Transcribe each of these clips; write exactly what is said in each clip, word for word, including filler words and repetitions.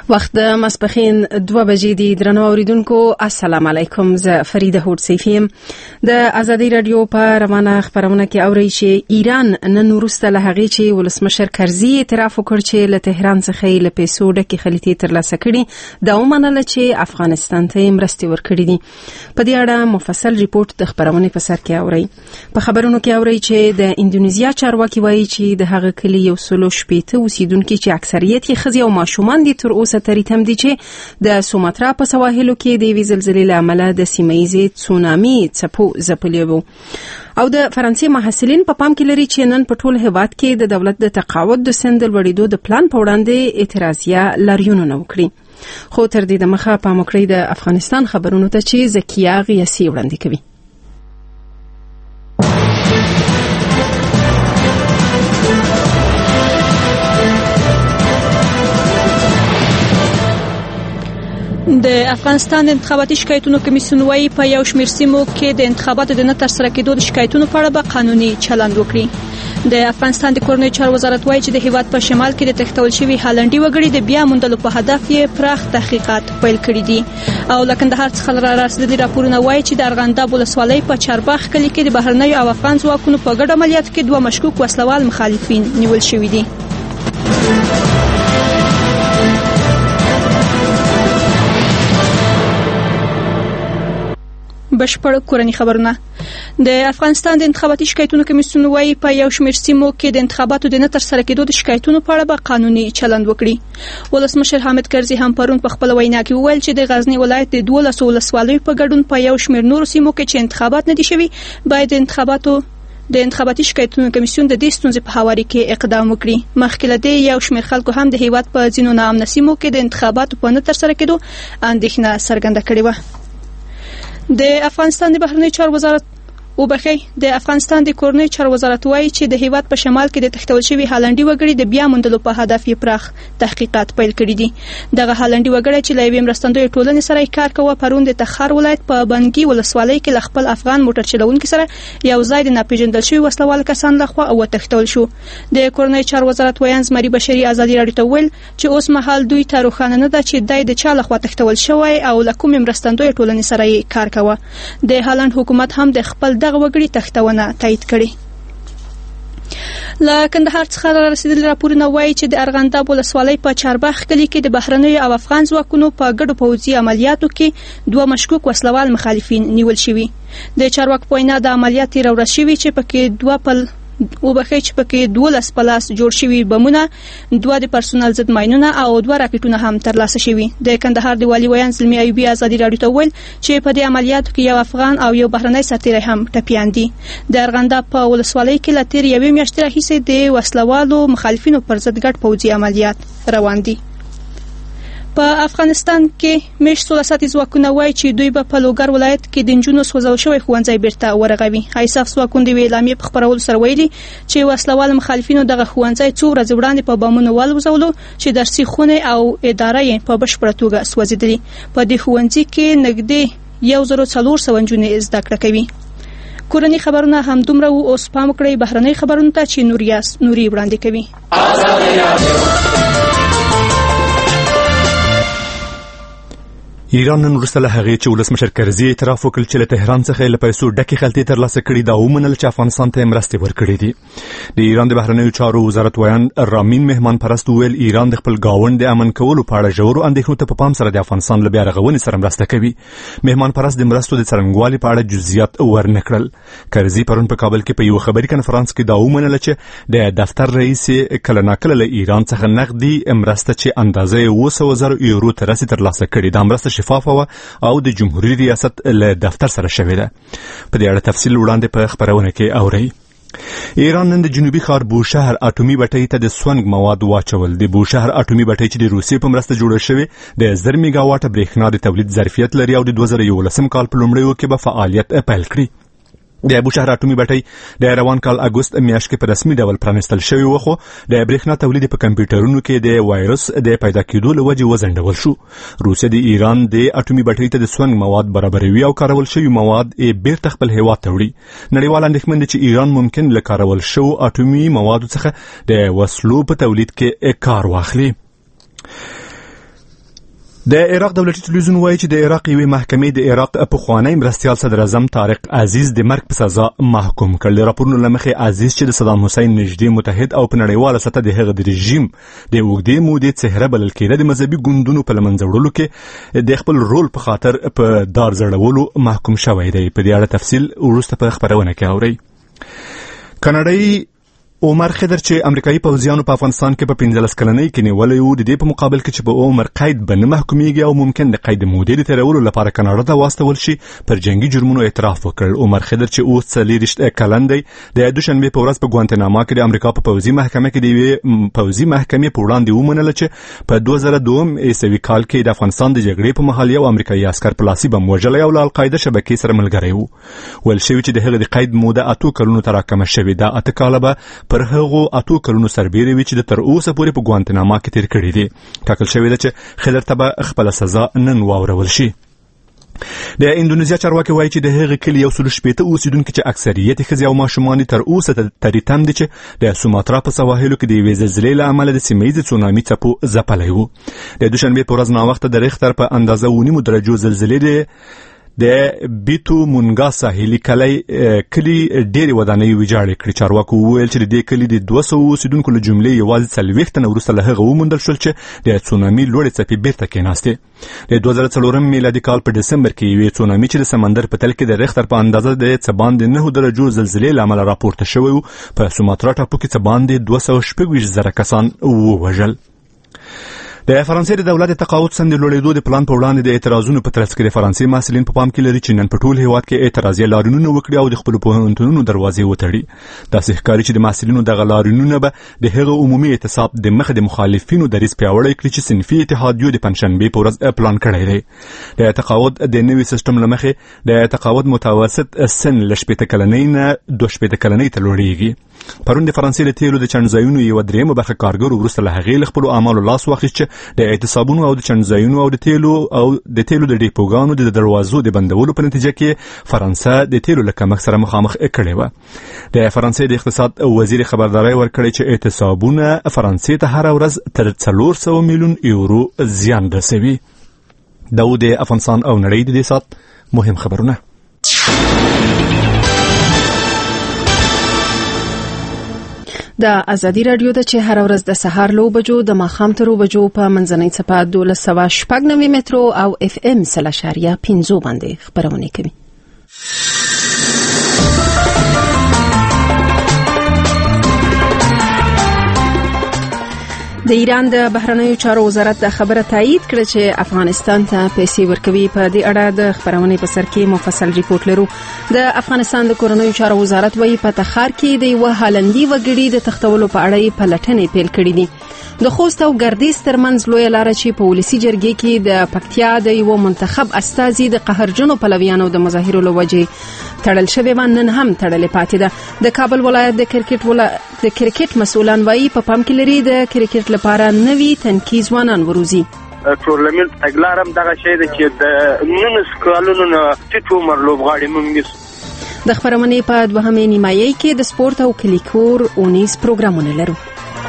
وخت د ماسپښین دوه بجې دي. درنو اوریدونکو السلام علیکم. زه فریده هوډ سیفیم. د ازادي رادیو په روانه خبرونه کې اوري چې ایران نن وروسته له هغې چې ولسمشر کرزي اعتراف وکړ چې له تهران څخه له پیسو ډکې خلیتې ترلاسه کړي دا ومنله چې افغانستان ته مرستې ورکړي دي. په دې اړه مفصل ریپورت د خبرونې په سر کې اوري. په خبرونو کې اوري چې د اندونیزیا چارواکي وایي چې د هغه کلی یو سلو شپېته اوسیدونکو چې اکثریت یې ښځې او ماشومان دي تر اوسه تریتم دي چې د سوماترا په سواحلو کې د وی زلزلې له امله د سیمه‌ییزې تسونامي څپو ځپلي وو. او د فرانسې محصلین په پام کې لري چې نن په ټول هیواد کې د دولت د تقاعد د سن د لوړېدو د پلان په وړاندې اعتراضیه لاریونونه وکړي. خو تر دې دمخه پام وکړئ د افغانستان خبرونو ته چې زکیه غیاسي وړاندې کوي. د افغانستان د انتخاباتي شکایتونو کمیسیون وايي په یو شمېر سیمو کې د انتخاباتو د نه ترسره کېدو د شکایتونو په اړه به قانوني چلند وکړي. د افغانستان د کورنیو چارو وزارت وايي چې د هیواد په شمال کې د تښتول شوي هالنډي وګړي د بیا موندلو په هدف یې پراخ تحقیقات پیل کړي دي. او له کندهار څخه را رسیدلي راپورونه وايي چې د ارغنداب ولسوالۍ په چارباغ کلي کې د بهرنیو او افغان ځواکونو په ګډ عملیاتو کې دوه مشکوک وسلوال مخالفین نیول شوي دي. بشپړ کورنی خبرونه. د افغانستان د انتخاباتي شکایتونو کمیسیون وايي په یو شمېر سیمو کې د انتخاباتو د نه ترسره کېدو د شکایتونو په اړه به قانوني چلند وکړي. ولسمشر حامد کرزي هم پرون په خپل وینا کې وویل چې د غزنی ولایت د دولس ولسوالیو په ګډون په یو شمېر نورو سیمو کې چې انتخابات نه دي شوي باید د انتخاباتو د انتخاباتي شکایتونو کمیسیون د دې ستونزې په هواري کې اقدام وکړي. مخکې له دې یو شمېر خلکو هم د هیواد په ځینو ناامنه سیمو کې د انتخاباتو په نه ترسره کېدو اندېښنه څرګنده کړې وه. د افغانستان د بهرنیو چارو وزارت وبخي د افغانستان د کورنیو چارو وزارت وايي چې د هیواد په شمال کې د تښتول شوي هالنډي وګړي د بیا موندلو په هدف یې پراخ تحقیقات پیل کړي دي. دغه هالنډي وګړي چې له یوې مرستندویه ټولنې سره کار کوي پرون د تخار ولایت په بنګي ولسوالۍ کې له خپل افغان موټر چلوونکي سره یو ځای د ناپېژندل شوي وسلوال کسان لخوا وتښتول شو. د کورنیو چارو وزارت ویان زمري بشري ازادي راډیو ته ویل چې اوس مهال دوی ته روښانه نه ده چې دای د چا لخوا تښتول شوی او له کومې مرستندویه ټولنې سره یې کار کوي. د هالند حکومت هم د خپل دغه وګړي تښتول تایید کړي. له کندهار څخه را رسیدلي راپورونه وایي چې د ارغنداب ولسوالۍ په چارباغ کلي کې د بهرنیو او افغان ځواکونو په ګډو پوځي عملیاتو کې دوه مشکوک وسلوال مخالفین نیول شوي. د چارواکو په وینا د عملیات تېره ورځ شوي چې پکې دوه پل وبخي چې پکې دولس پلاس جوړ شوي بمونه، دوه د پرسونل ضد ماینونه او دوه راکټونه هم ترلاسه شوي. د کندهار د والي ویان زلمي ایوبي ازادي راډیو ته ویل چې په دې عملیاتو کې یو افغان او یو بهرنی سرتیری هم ټپیان دي. د ارغنداب په ولسوالۍ کې له تېرې یوې میاشتې راهیسې د وسلوالو مخالفینو پر ضد ګډ پوځي عملیات روان دي. په افغانستان کې مېشت سوله ساتي ځواکونه وایي چې دوی به په لوګر ولایت کې د نجونو سوځول شوی ښوونځی بیرته ورغوي. ایساف ځواکونه د یوې اعلامیې په خپرولو سره ویلي چې وسلوال مخالفینو دغه ښوونځی څو ورځې وړاندې په بمونو والوځولو چې درسي خونې او اداره یې په بشپړه توګه سوځېدلي. په دې ښوونځي کې نږدې یو زرو څلور سوه نجونې زده کړه کوي. کورني خبرونه همدومره وو. اوس پام وکړئ بهرنۍ خبرونو ته چې نوریاس نوري وړاندې کوي. ایران نن وروسته له هغې چې ولسمشر کرزي اعتراف وکړ چې له تهران څخه له پیسو ډکې خلطې ترلاسه کړي دا ومنل چې افغانستان ته مرستې ورکړي دي. د ایران د بهرنیو چارو وزارت ویان رامین مهمان پرست ویل ایران د خپل ګاونډ د امن کولو په اړه ژورو اندېښنو ته په پام سره د افغانستان له بیا رغونې سره مرسته کوي. مهمان پرست د مرستو د څرنګوالي په اړه جزئیات ورنکړل. کرزي پرون په کابل کې په یو خبري کنفرانس کې دا ومنل چې د دفتر رئیس کله ناکله له ایران څخه نقدي مرسته چې اندازه اوه سوه زره یورو ته رسي ترلاسه کړي. دا مرسته شفافه او د جمهوریت ریاست له دفتر سره شوې ده. په دې اړه تفصیل وړاندې په خبرونه کې اورئ. ایران نن د جنوبي ښار بوشهر اټومي بټۍ ته د سونګ مواد واچول. د بوشهر اټومي بټۍ چې د روسیې په مرسته جوړه شوې د زر میگا واټه برېښنا د تولید ظرفیت لري او د دوه زره یولسم کال په لومړیو کې به فعالیت پیل کړي. د بوشهر اټومي بټۍ د روان کال اګوست میاشت کې په رسمي ډول پرانستل شوی و، خو د برېښنا تولید په کمپیوټرونو کې د وایرس د پیدا کېدو له وجې وځنډول شو. روسیه د ایران د اټومي بټۍ ته د سونګ مواد برابروي او کارول شوي مواد یې بیرته خپل هیواد ته وړي. نړیوال اندېښمن دي چې ایران ممکن له کارول شوو اټومي موادو څخه د وسلو په تولید کې کار واخلي. د عراق دولتي تلویزیون وایي چې د عراق یوې محکمې د عراق پخوانی مرستیال صدر اعظم طارق عزیز د مرګ په سزا محکوم کړ. د راپورونو له مخې عزیز چې د صدام حسین نږدې متحد او په نړیواله سطحه د هغه د رژیم د اوږدې مودې څهره بلل کېده، د مذهبي ګوندونو په له منځه وړلو کې د خپل رول په خاطر په دار ځړولو محکوم شوی دی. په دې اړه تفصیل وروسته په خبرونه کې اورئ. کاناډایي عمر خضر چې امریکایي پوځیانو په افغانستان کې په پنځلس کلنۍ کې نیولې وو، د دې په مقابل کې چې په عمر قید به نه محکومیږي او ممکن د قید مودې د تېرولو لپاره کاناډا ته واستول شي، پر جنگي جرمونو اعتراف وکړ. عمر خضر چې اوس څلېرویشت کلن دی، د دوشنبې په ورځ په ګوانتناما کې د امریکا په پوځي محکمه کې د یوې پوځي محکمې په وړاندې ومنله چې په دوه زره دوه عیسوي کال کې د افغانستان د جګړې په مهال یو امریکایي عسکر په لاسي بم وژلی او له القاعده شبکې سره ملګری و. ویل شوي چې د هغه د قید موده اتو کلونو ته راکمه شوې ده. اته کاله به پر هغو اتو کلونو سربیره وي چې د تر اوسه پورې په ګوانتناما کې تیر کړي دي. ټاکل شوې ده چې خضر ته به خپله سزا نن واورول شي. د اندونیزیا چارواکي وایي چې د هغې کلي یو سلو شپېته اوسېدونکي چې اکثریت یې ښځې او ماشومان تر اوسه ترې تم دي چې د سوماترا په سواحلو کې د یوې زلزلې له امله د سیمه ییزې سونامي څپو ځپلی و. د دوشنبې په ورځ ناوخته د ریختر په اندازه اوه نیمو درجو زلزلې د بیتو مونګا ساحلي کلی کلی ډېرې ودانۍ ویجاړې کړې. چارواکو وویل چې د دې کلي د دوه سوو اوسېدونکو له جملې یوازې څلوېښت تنه وروسته له هغه وموندل شول چې د سونامي لوړې څپې بیرته کېناستې. د دوه زره څلورم میلادي کال په ډسمبر کې یوې سونامي چې د سمندر په تل کې د ریختر په اندازه د څه باندې نهو درجو زلزلې له امله راپورته شوی و، په سوماترا ټاپو کې څه باندې دوه سوه شپږ ویشت زره کسان ووژل. د فرانسې د دولت تقاعد سند لوړېدو د پلان په وړاندې د اعتراضونو په ترڅ کې د فرانسې محصلین په پام کې لري چې نن په ټول هېواد کې اعتراضي لاریونونه وکړي او د خپلو پوهنتونونو دروازې وتړي. داسې ښکاري چې د محصلینو دغه لاریونونه به د هغه عمومي اعتصاب د مخې د مخالفینو دریځ پیاوړی کړي چې صنفي اتحادیو د پنجشنبې په ورځ پلان کړی دی. د تقاعد د نوي سیستم له مخې د تقاعد متوسط سن له شپېته کلنۍ نه دوه شپېته کلنۍ ته لوړېږي. پرون د فرانسې د تیلو د چڼځایونو یوه درېیمه برخه کارګرو وروسته له هغې له خپلو اعمالو لاس واخیست چې د اعتصابونو او د چڼځایونو او د تیلو او د تیلو د ډیپوګانو د دروازو د بندولو په نتیجه کې فرانسه د تیلو له کمښت سره مخامخ کړې وه. د فرانسې د اقتصاد وزیر خبرداری ورکړی چې اعتصابونه فرانسې ته هره ورځ تر څلور سوه میلیون یورو زیان رسوي. دا و د افغانستان او نړۍ د دې ساعت مهم خبرونه. د ازادي راډیو د چې هر ورځ د سهار لو بجو د ماښام تر بجو په منځنۍ څپه دولس سوه شپږ نوي مترو او اف ام سل اشاریه پنځو باندې خبرونه کوي. د ایران د بهرنیو چارو وزارت د خبره تایید کړه چې افغانستان ته پیسې ورکوي. په دې اړه د خبرونې په سر کې مفصل ریپورت لرو. د افغانستان د کورنیو چارو وزارت وایي په تخار کې د یو هالندي وګړي د تختولو په اړه پلټنې پیل کړې دي. د خوست او ګردیز ترمنځ لویه لاره چې په ولسي جرګې کې د پکتیا د یو منتخب استازي د قهرجنو پلویانو د مظاهرو له وجې تړل شوې وه، نن هم تړلې پاتې ده. د کابل ولایت د کرکټ ولا د کرکټ مسؤلان وایي په پام کې لري د کرکټ لپاره نوي تنکي ځوانان وروزي. ټورنمنت تګلارم دغه شی ده چې د نولس کالونو نه ټیټ عمر لوبغاړي موږ د خبرونې په دوهمې نیمایي کې د سپورت او کلیکور اونیز پروګرامونه لرو.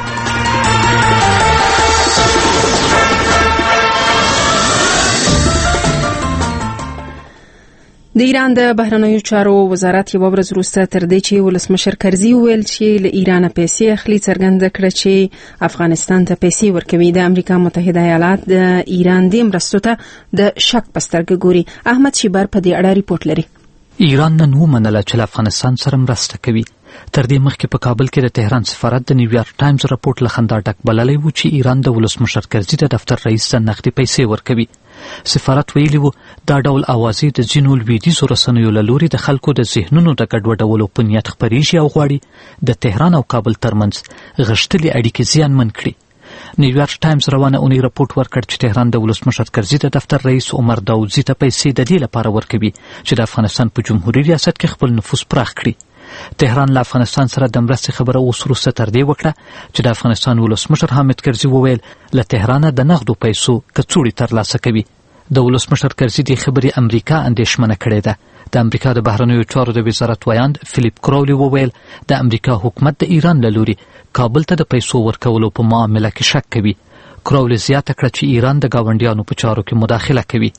د ایران د بهرنیو چارو وزارت یو ورځ وروسته تر دې چې ولسمشر کرزي وویل چې له ایران پیسې اخلي څرګنده کړه چې افغانستان ته پیسې ورکوي. د امریکا متحده ایالات د ایران د مرستو ته د شک په سترګه ګوري. احمد شیبر په دې اړه ریپورت لري. ایران نن ومنله چې له افغانستان سره مرسته کوي. تر دې مخکې په کابل کې د تهران سفارت د نیویارک ټایمز راپورټ له خندا ډک بللی و چې ایران د ولسمشر کرزي د دفتر رئیس ته نغدي پیسې ورکوي. سفارت ویلي و دا ډول اوازې د ځینو لویدیځو رسنیو له لوري د خلکو د ذهنونو د ګډوډولو په نیت خپریږي او غواړي د تهران او کابل ترمنځ غښتلې اړیکې زیانمن کړي. نیویارک ټایمز روانه اونۍ راپورټ ورکړ چې تهران د ولسمشر کرزي د دفتر رئیس عمر داودزي ته پیسې د دې لپاره ورکوي چې د افغانستان په جمهوریت ریاست کې خپل نفوذ پراخ کړي. تهران له افغانستان سره د مرستې خبره اوس وروسته تر دې وکړه چې د افغانستان ولسمشر حامد کرزي وویل له تهرانه د نغدو پیسو کڅوړې ترلاسه کوي. د ولسمشر کرزي د خبرې امریکا اندېښمنه کړې ده. د امریکا د بهرنیو چارو د وزارت ویاند فلیپ کراولی وویل د امریکا حکومت د ایران له لوري کابل ته د پیسو ورکولو په معامله کې شک کوي. کراولي زیاته کړه چې ایران د گاونډیانو په چارو کې مداخله کوي.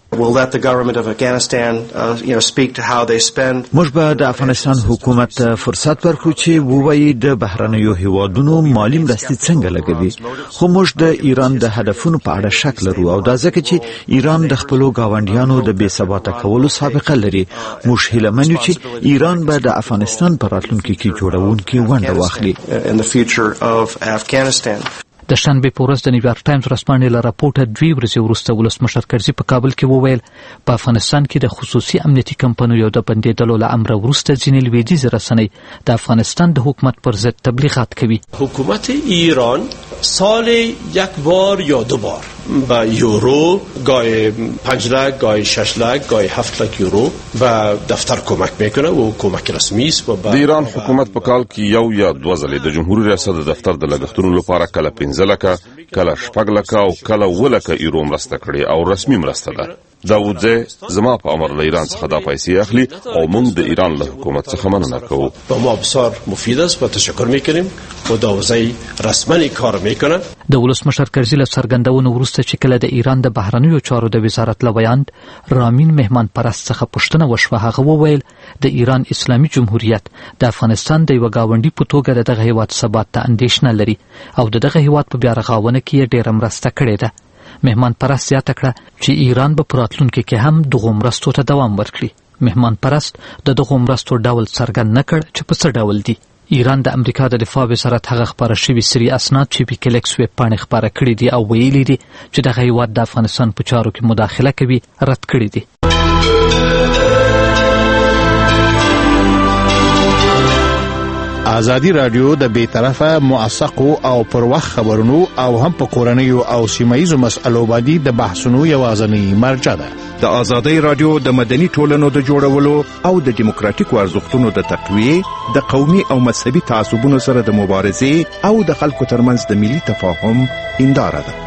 موږ به د افغانستان حکومت فرصت ورکړو چې ووایي د بهرنیو هیوادونو مالی مرستې څنګه لګوي، خو موږ د ایران د هدفونو په اړه شک لرو او دا ځکه چې ایران د خپلو گاونډیانو د بې ثباته کولو سابقه لري. موږ هیله من یو چې ایران به د افغانستان په راتلونکي کې جوړونکې ونډه واخلي. د شنبې په ورځ د نیویارک ټایمز ورځپاڼې له راپورټه دوی ورځې وروسته ولسمشر کرزي په کابل کې وویل په افغانستان کې د خصوصي امنیتي کمپنیو د بندېدلو له امره وروسته ځینې لویدیځې رسنۍ د افغانستان د حکومت پر ضد تبلیغات کوي. حکومت ایران سال یک بار یا دو بار با یورو گاهی پنج لک گاهی شش لک گاهی هفت لک یورو به دفتر کمک میکنه و کمک رسمی است. و د ایران حکومت په کال کې یو یا دوه ځلې د جمهوریت ریاست د دفتر د لګښتونو لپاره کله پنځه لکه کله شپږ لکه او کله اووه لکه یورو مرسته کړې او رسمي مرسته ده. داودزی زما په امر له ایران څخه دا پیسې اخلي او موږ د ایران له حکومت څخه مننه کوو. با ما بسیار مفید است و تشکر میکنیم و داودزی رسما این کار میکنه. د ولسمشر کرزي له څرګندونو وروسته چې کله د ایران د بهرنیو چارو د وزارت له ویاند رامین مهمان پرست څخه پوښتنه وشوه، هغه وویل د ایران اسلامي جمهوریت د افغانستان د یو گاونډي په توګه دغه هیواد ثبات ته اندېښنه لري او دغه هیواد په بیا رغاونه کې ډېره مرسته کړې ده. مهمان پرست زیاته کړه چې ایران به په راتلونکي کې هم دغو مرستو ته دوام ورکړي. مهمان پرست د دغو مرستو ډول څرګند نه کړ چې په څه ډول دي. ایران د امریکا د دفاع وزارت هغه خبره شوي سری اسناد چې ویکیلیکس ویب پاڼې خبره کړي دي او ویلي دي چې دغه هیواد د افغانستان په چارو کې مداخله کوي رد کړي دي. ازادي رادیو د بیطرفه موثقو او پر وخت خبرونو او هم په کورنیو او سیمایي مسایلو باندې د بحثونو یوازینی مرجع ده. د ازادي رادیو د مدني ټولنو د جوړولو او د دیموکراتیکو ارزښتونو د تقویه، د قومي او مذهبي تعصبونو سره د مبارزې او د خلکو ترمنځ د ملي تفاهم هنداره ده.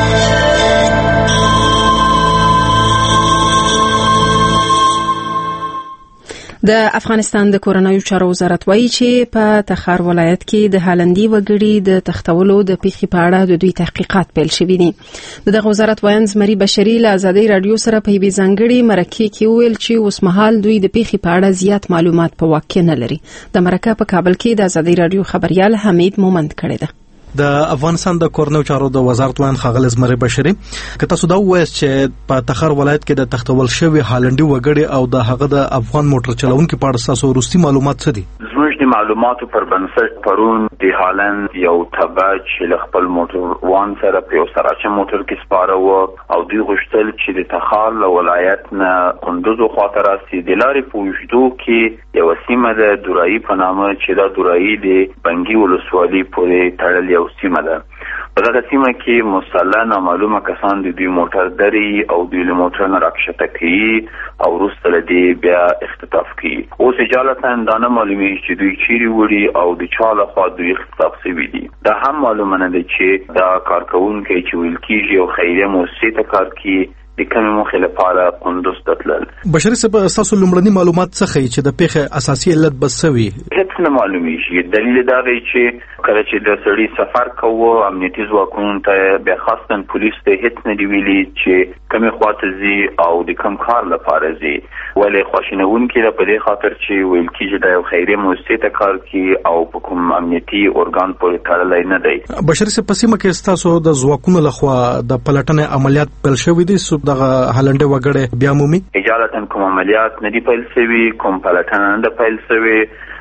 د افغانستان د کورنیو چارو وزارت وایي چې په تخار ولایت کې د هالندي وګړي د تختولو د پیښې په اړه د دوی تحقیقات پیل شوي دي. دغه وزارت وایي زمري بشري له ازادي رادیو سره په یوې ځانګړې مرکه کې ویل چې اوس مهال دوی د پیښې په اړه زیات معلومات په واک کې نه لري. د مرکه په کابل کې د ازادي رادیو خبريال حمید مومند کړی ده. د افغانستان د کورنیو چارو د وزارت وایي خغل زمري بشري که تاسو دا وایئ چې په تخار ولایت کې د تختول شوی هالندي وګړي او د هغه د افغان موټر چلونکو په اړه تاسو وروستي معلومات څه دي؟ زموږ د معلوماتو پر بنسټ پرون د هالند یو تبع چې خپل موټر وان سره په سراچ موټر کې سپاره و او دوی غوښتل چې د تخار له ولایت نه کندوز خواته راسي. د لارې په وجدو کې یو سیمه د دورایي په نامه چې دا دورایي د بنګي ولسوالي پورې تړلې او سیمه ده. په دغه سیمه کې مسلح نامعلومه کسان د دوی موټر دري او دوی له موټر نه راکښته کوي او وروسته له دې بیا اختطاف کوي. اوس اجالتا دا نه معلومیږي چې دوی چیرې وړي او د چا لخوا دوی اختطاف شوي دي. دا هم معلومه نه ده چې دا کارکوونکي چې ویل کېږي او خیریه موسسې ته کار کوي د کومې موخې لپاره کندوز ته تلل. بشري صاحب تاسو لومړني معلومات څه ښیي چې د پیښې اساسي علت به څه وي؟ هیڅ نه معلومیږي. دلیل دا دی چې کله چې د سړي سفر کوو امنیتي ځواکونو ته بیا خاصتاً پولیس ته هیڅ نه دی ویلي چې کومې خواته ځي او د کوم کار لپاره ځي. ولې خواشینونکي ده په دې خاطر چې ویل کېږي دا یو خیریه موسسې ته کار کوي او په کوم امنیتي ارګان پورې تړلی نه دی. بشري صاحب په سیمه کې ستاسو د ځواکونو لخوا د پلټنې عملیات پیل شوي دي؟ دغه هالندي وګړي بیا مومي اجالتا کوم عملیات نه دی پیل شوي، کوم پلټنه نه ده پیل شوي،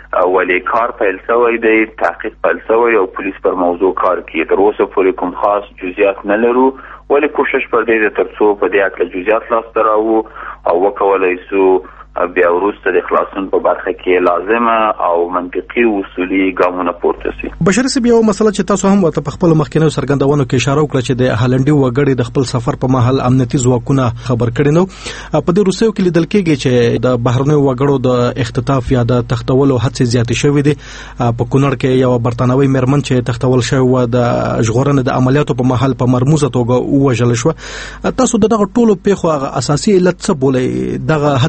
ولې کار پیل شوی دی، تحقیق پیل شوی او پولیس پر موضوع کار کوي. تر اوسه پورې کوم خاص جزئیات نه لرو، ولې کوشش پر دې تر څو په دې اړه جزئیات لاسته راوړو او وکولای شو بیا وروسته د خلاصون په برخه کې لازمه او منطقي اصولي ګامونه پورته شي. بشري صاحب یو مسله چې تاسو هم ورته په خپل مخکینو څرګندونو کې اشاره وکړه چې د هالندي وګړي د خپل سفر په مهال امنیتي ځواکونه خبر کړي نو په دې روسیو کې لیدل کېږي چې د بهرنیو وګړو د اختطاف یا د تختولو هڅې زیاتې شوې دي. په کونړ کې یو برتانوي مېرمن چې تختول شوی و د ژغورنې د عملیاتو په مهال په مرموزه توګه ووژل شو. تاسو دغه ټولو پیښو هغه اساسي علت څه بولئ؟ دغه هڅې ولې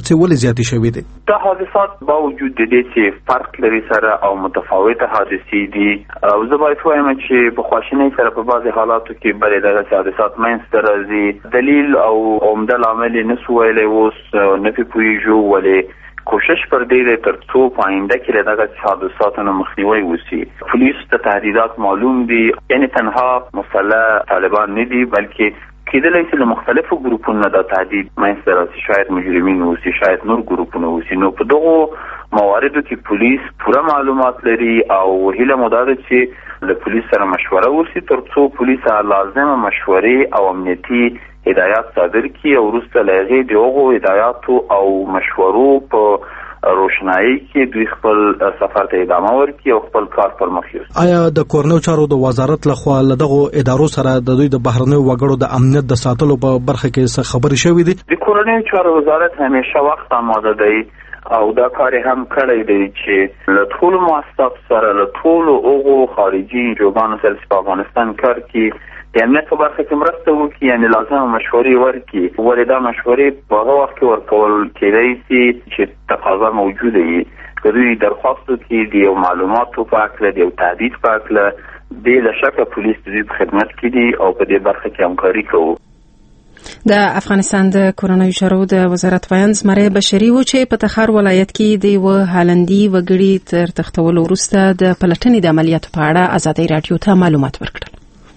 زیاتې شوې دي. دا حادثات باوجود د دې چې فرق لري سره او متفاوته حادثې دي او زه باید وایم چې په خواشینۍ سره په بعضي حالاتو کې بلې دغه حادثات منځته راځي. دلیل او عمده لامل یې نسو ویلی اوس نه پرې پوهېږو ولې کوشش پر دې دی تر څو په آینده کې له دغه حادثاتو نه مخنیوی وشي. پولیسو ته تهدیدات معلوم دي، یعنی تنها مسلح طالبان نه دي بلکې کېدلی چې له مختلفو ګروپونو نه دا تهدید منځته راسي، شاید مجرمین اوسي، شاید نور ګروپونه اوسي. نو په دغو مواردو کې پولیس پوره معلومات لري او هیله مو دا ده چې له پولیس سره مشوره وشي تر څو پولیس لازمه مشورې او امنیتي هدایات صادر کړي او وروسته له هغې د هغو هدایاتو او مشورو په روشنایي کې دوی خپل سفر ته ادامه ورکړي او خپل کار پر مخ یوسي. آیا د کورنیو چارو د وزارت لخوا له دغو ادارو سره د دوی د بهرنیو وګړو د امنیت د ساتلو په برخه کې څه خبرې شوې دي؟ د کورنیو چارو وزارت همیشه وخت آماده دی او دا کار هم کړی دی چې له ټولو مؤسساتو سره له ټولو هغو خارجي انجوګانو سره چې په افغانستان کار کوي د امنیت په برخه کې مرسته وکړي، یعنې لازمه مشورې ورکړي. ولې دا مشورې په هغه وخت کې ورکول کېدی شي چې تقاضا موجوده وي. که دوی درخواست وکړي د یو معلوماتو په هکله د یو تهدید په هکله، بې له شکه پولیس د دوی په خدمت کې دي او په دې برخه کې همکاري کوو. د افغانستان د کورنیو چارو د وزارت ویان زمری بشری و چې په تخار ولایت کې د یو هالندي وګړي تر تختولو وروسته د پلټنې د عملیاتو په اړه ازادي رادیو ته معلومات ورکړل.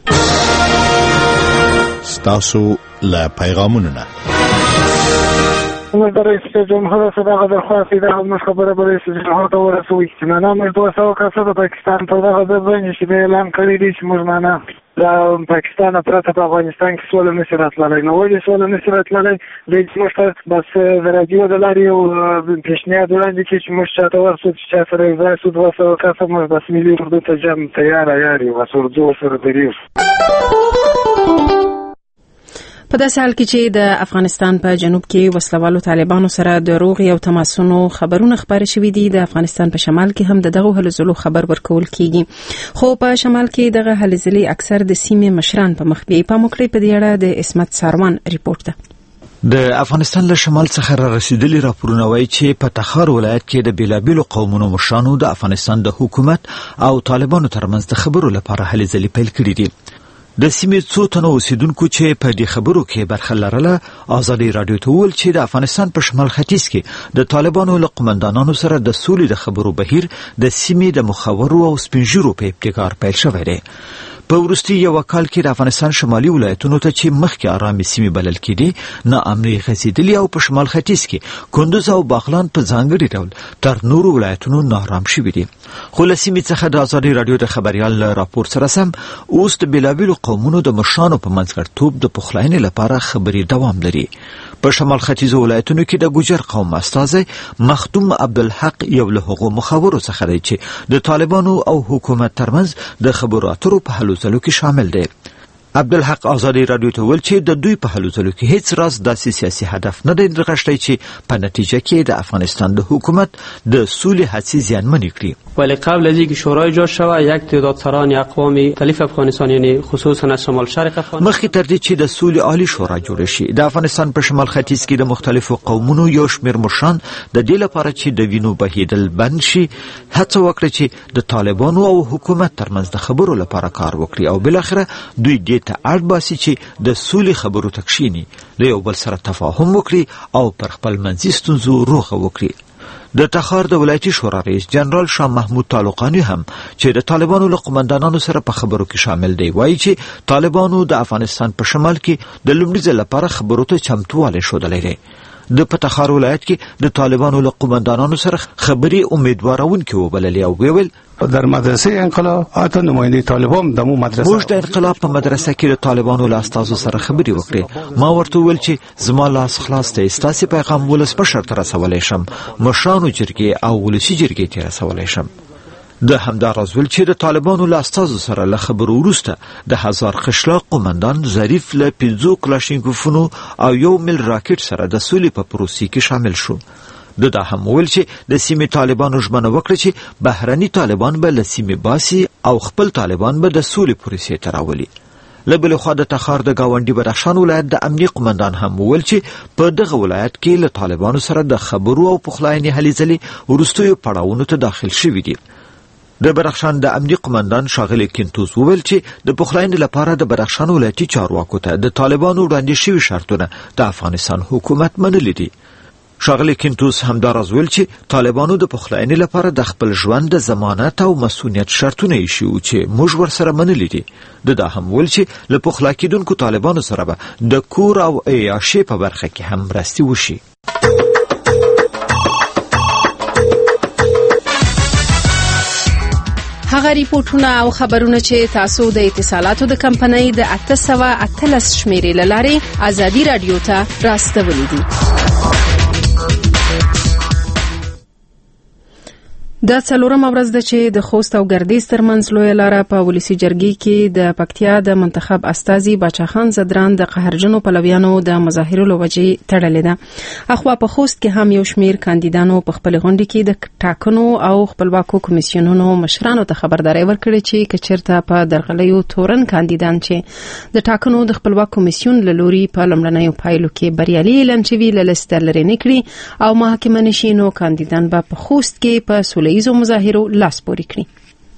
ستاسو لا پیغامونه نه موږ د رئیس جمهور صدغه درخواست د هم خبره به رئیس جمهور ته ورسوي چې نه موږ دوه سوه کسه د پاکستان په دغه ځای باندې چې اعلان کړی دی چې موږ نه د پاکستان پرته په افغانستان کې سوله نشي راتللی. نو ولې سوله نشي راتللی؟ دوی موږ ته بس د راډیو د لارې یو پیشنهاد وړاندې کړي چې موږ چاته ورسو چې چا سره یو ځای سو دوه سوه کسه موږ بس ملي اردو ته جمع تیاره یار یو بس اردو سره درېږو. په داسې حال کې چې د افغانستان په جنوب کې وسلوالو طالبانو سره د روغې او تماسونو خبرونه خبرې شوي دي، د افغانستان په شمال کې هم د دغه هلو ځلو خبر ورکول کیږي. خو په شمال کې دغه هلو ځلې اکثر د سیمې مشران په مخ بیايي. په موکړې په دې اړه د اسمت ساروان ریپورت ده. د افغانستان له شمال څخه را رسیدلي راپورونه وایي چې په تخار ولایت کې د بیلابیلو قومونو مشرانو د افغانستان د حکومت او طالبانو ترمنځ د خبرو لپاره هلې ځلې پیل کړي دي. د سیمې څو تنو اوسیدونکو چې په دې خبرو کې برخه لرله ازادي رادیو ته وویل چې د افغانستان په شمال ختیځ کې د طالبانو له قومندانانو سره د سولې د خبرو بهیر د سیمې د مخورو او سپینږیرو په ابتکار پیل شوی دی. په وروستي یو کال کې د افغانستان شمالي ولایتونو ته چې مخکې آرامې سیمې بلل کېدې نه امني غځېدلي او په شمال ختیځ کې کندوز او باغلان په ځانګړي ډول تر نورو ولایتونو نارام شوي دي. خو له سیمې څخه د ازادي رادیو د خبريال راپور سره سم اوس د بیلابیلو قومونو د مشرانو په منځګړیتوب د پخلاینې لپاره خبرې دوام لري. په شمال ختیځو ولایتونو کې د ګوجر قوم استازی مخدوم عبدالحق یو له هغو مخاورو څخه دی چې د طالبانو او حکومت ترمنځ د خبرو اترو په هلو ځلو کې شامل دی. عبدالحق ازادي رادیو ته ویل چې د دوی په هلو ځلو کې هیڅ راز داسې سیاسي هدف نه دی نغښتی چې په نتیجه کې د افغانستان د حکومت د سولې هڅې زیانمنې کړي. ولی قبل از اینکه شورای ایجاد شود یک تعداد سران اقوام مختلف افغانستان یعنی خصوصا از شمال شرق افغانستان مخکې تر دې چې د سولې عالی شورا جوړ شي د افغانستان په شمال ختیځ کې د مختلفو قومونو یو شمېر مشران د دې لپاره چې د وینو بهیدل بند شي هڅه وکړي چې د طالبانو او حکومت ترمنځ د خبرو لپاره کار وکړي او بالاخره دوی دې ته اړ باسي چې د سولې خبرو ته کښیني، د یو بل سره تفاهم وکړي او پر خپل منځي ستونزو روغه وکړي. د تخار د ولایتي شورا رئیس جنرال شاه محمود طالقانی هم چې د طالبانو له قومندانانو سره په خبرو کې شامل دی وایي چې طالبانو د افغانستان په شمال کې د لومړي ځل لپاره خبرو ته چمتووالی ښودلی دی. د پتخار ولایت کې د طالبانو له قومندانانو سره خبري امیدوارونکې وبللې او ویل در مدرسه انقلاب اته نماینده طالبان د مو مدرسه موږ د انقلاب په مدرسه کې د طالبانو له استادو سره خبري وکړې. ما ورته ویل چې زما لاس خلاص دی، ستاسو پیغام ولس په شرط رسولای شم، مشرانو جرګې او ولسی جرګې ته رسولای شم. د همداراز ویل چې د طالبانو له استادو سره له خبرو وروسته د هزار خشلاق قومندان ظریف له پنځو کلاشینکوفونو او یو مل راکټ سره د سولې په پروسې کې شامل شو. د دا هم ویل چې د سیمې طالبانو ژمنه وکړه چې بهرني طالبان به له سیمې باسي او خپل طالبان به د سولې پروسې ته راولي. له بل خوا د تخار د گاونډي بدخشان ولایت د امنیه قومندان هم وویل چې په دغه ولایت کې له طالبانو سره د خبرو او پخلاینې هلې ځلې وروستیو پړاوونو ته داخل شوي دي. د بدخشان د امنیه قومندان ښاغلی کنتوس وویل چې د پخلاینې لپاره د بدخشان ولایتي چارواکو ته د طالبانو وړاندې شوي شرطونه د افغانستان حکومت منلي دي. ښاغلی کنتوس همداراز ویل چې طالبانو د پخلاینې لپاره د خپل ژوند د ضمانت او مسؤلیت شرطونه ایښي وو چې موږ ورسره منلي دي. د دا هم ویل چې له پخلا کېدونکو طالبانو سره به د کور او عیاشۍ په برخه کې هم مرستې وشي. هغه ریپورتونه او خبرونه چې تاسو د اتصالاتو د کمپنۍ د اته سوه اتلس شمیرې له لارې ازادي راډیو ته راستولی دي. دا څلورمه ورځ ده چې د خوست او ګردیز ترمنځ لویه لاره په ولسي جرګې کې د پکتیا د منتخب استازي باچا خان زدران د قهرجنو پلویانو د مظاهرو له وجې تړلې ده. اخوا په خوست کې هم یو شمیر کاندیدانو په خپل غونډې کې د ټاکنو او خپلواکو کمیسیونونو مشرانو ته خبرداري ورکړې چې کچرته په درغلیو تورن کاندیدان چې د ټاکنو د خپلواک کمیسیون له لوري په لومړنیو پایلو کې بریالي اعلان شوي له لیسته لرې نه کړي او محاکمه نشي، نو کاندیدان به په خوست کې په سولې ایزو مظاهرو لاس پورې کړي.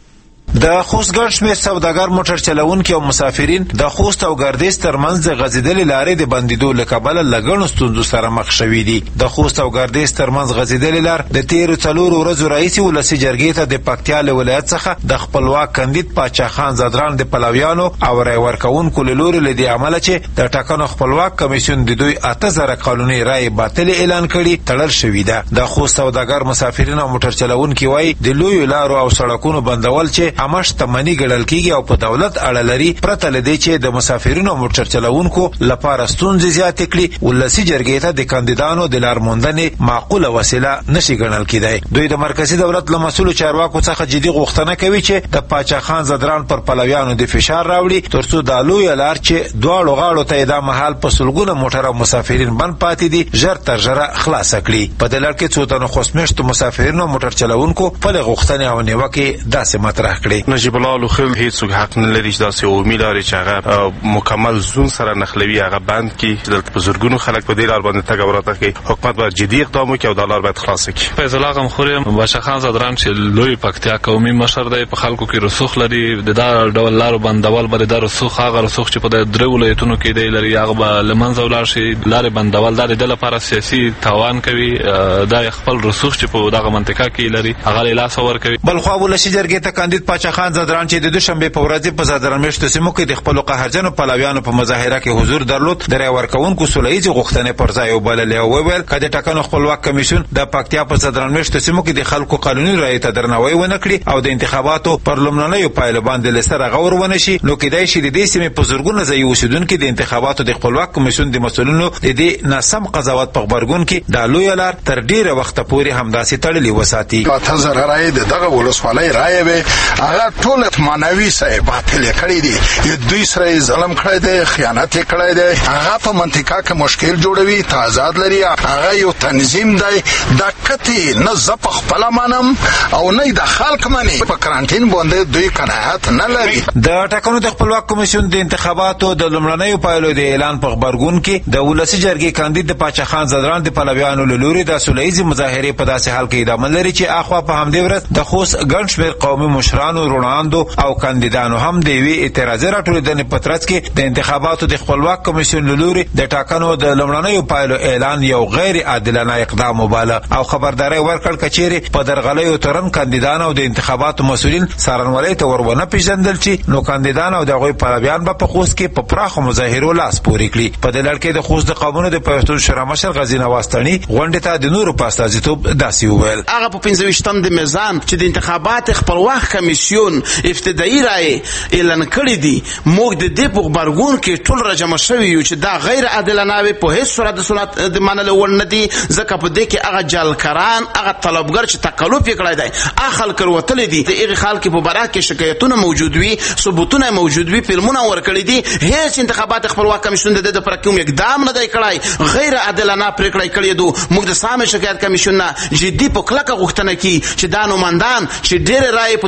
د خوست ګڼ شمېر سوداګر موټر چلوونکي او مسافرین د خوست او ګردیز ترمنځ د غځېدلې لارې د بندېدو له کبله له ګڼو ستونزو سره مخ شوي دي. د خوست او ګردیز ترمنځ غځېدلې لار د تېرو څلورو ورځو راهیسې ولسي جرګې ته د پکتیا له ولایت څخه د خپلواک کاندید باچا خان زدران د پلویانو او رای ورکوونکو له لوري له دې امله چې د ټاکنو خپلواک کمیسیون د دوی اته زره قانوني رایې باطلې اعلان کړي تړل شوي ده. د خوست سوداګر مسافرین او موټر چلوونکي وایي د لویو لارو او سړکونو بندول چې امش تمنی ګڼل کیږي او په دولت اړه لري، پرته له دې چې د مسافرینو او موټر چلوونکو لپاره ستونزې زیاتې کړي، ولسي جرګې ته د کاندیدانو د لار موندنې معقوله وسیله نشي ګڼل کېدای. دوی د مرکزي دولت له مسؤلو چارواکو څخه جدي غوښتنه کوي چې د باچا خان زدران پر پلویانو د فشار راوړي ترڅو د لویه لار چې دواړو غاړو ته دا مهال په سلګونه موټر او مسافرین بند پاتې دي ژر تر ژره خلاصه کړي. په دې لړ کې څو تنو خوشمشتو مسافرینو او موټر چلوونکو خپل غوښتنې او نیوکې داسې مطرح کړي. نجیب الله لوخیل هیڅوک حق نه لري چې داسې عمومي لارې چې هغه مکمل زون سره نښلوي هغه بند کړي. دلته په زرګونو خلک په دې لار باندې تګ او راتګ کوي. حکومت باید جدي اقدام وکړي او دا لار باید خلاصه کړي. فیض الله غمخوري باچا خان زدران چې لوی پکتیا قومي مشر دی، په خلکو کې رسوخ لري. د دا ډول لارو بندول به د رسوخ هغه رسوخ چې په درې ولایتونو کې دی لري هغه به له منځه ولاړ شي. لارې بندول دا د لپاره سیاسي تاوان کوي. دا خپل رسوخ چې په دغه منطقه کې لري هغه له لاس ورکوي. بلخوا ولسي جرګې ته کاندید باچا خان زدران چې د دوشنبه په ورځ په زادران میشتو سیمو کې د خپل قهرجنو پلویانو په مظاهره کې حضور درلود، د رای ورکوونکو سولهییزې غوښتنې پر ځای وبللې او وویل که د ټاکنو خپلواک کمیسیون د پکتیا په زادران میشتو سیمو کې د خلکو قانوني رایې ته درناوی ونه کړي او د انتخاباتو پر لومړنیو پایلو باندې له سره غور ونه شي، نو کېدای شي د دې سیمې په زرګونه ځایي اوسېدونکي د انتخاباتو د خپلواک کمیسیون د مسؤلینو د دې ناسم قضاوت په غبرګون کې دا لویه لار تر ډېره وخته پورې همداسې تړلې وساتي. اته زره رایې د دغه ولسوالۍ رایې وې هغه ټول معنوي صاحب باطل کړی دي. دوی سره ظلم کړی دی، خیانت کړی دی. هغه په منطقه کې مشکل جوړوي، تعزاد لري. هغه یو تنظیم دی د کتی نه زپ خپل منم او نه د خلک منی په کرانټین باندې دوی قناعت نه لري. د ټاکنو د خپلواک کمیسیون د انتخاباتو د لومړنیو پایلو د اعلان په خبرګون کې د ولسي جرګې کاندید د باچا خان زدران د پلویانو له لوري د سولهییزې مظاهرې په داسې حال کې ادامه لري چې اخوا په همدې ورځ د خوست ګڼ شمېر قومي مشرانو، روڼاندو او کاندیدانو هم د یوې اعتراضي راټولېدنې په ترڅ کې د انتخاباتو د خپلواک کمیسیون له لوري د ټاکنو د لومړنیو پایلو اعلان یو غیر عادلانه اقدام وباله او خبرداری ورکړ که چیرې په درغلیو تورن کاندیدان او د انتخاباتو مسؤلین څارنوالۍ ته ور ونه پېژندل چې نو کاندیدان او د هغوی پلویان به په خوست کې په پراخو مظاهرو لاس پورې کړي. په دې لړ کې د خوست د قومونو د پښتون شورا مشر غازي نواز تڼي غونډې ته د نورو په استازیتوب داسې وویل. هغه په پنځه ویشتم د میزان چې د انتخابات خپلواک کمیسیون ابتدایي رایې اعلان کړي دي، موږ د دې په غبرګون کې ټول راجمع شوي یو چې دا غیر عادلانه وي، په هیڅ صورت د صورت د منلو وړ نه دي، ځکه په دې کې هغه جالکران هغه طلبګر چې تکلف یې کړی دی هغه خلک وتلي دي. د هغې خلک په باره کې شکایتونه موجود وي، ثبوتونه موجود وي، فلمونه ورکړي دي. هیڅ انتخابات خپلواک کمیسیون د دې دپاره کوم اقدام نه دی کړی، غیر عادلانه پرېکړه یې کړې ده. موږ د سامې شکایت کمیسیون نه جدي په کلکه غوښتنه کوي چې دا نوماندان چې ډېرې رایې په تکلف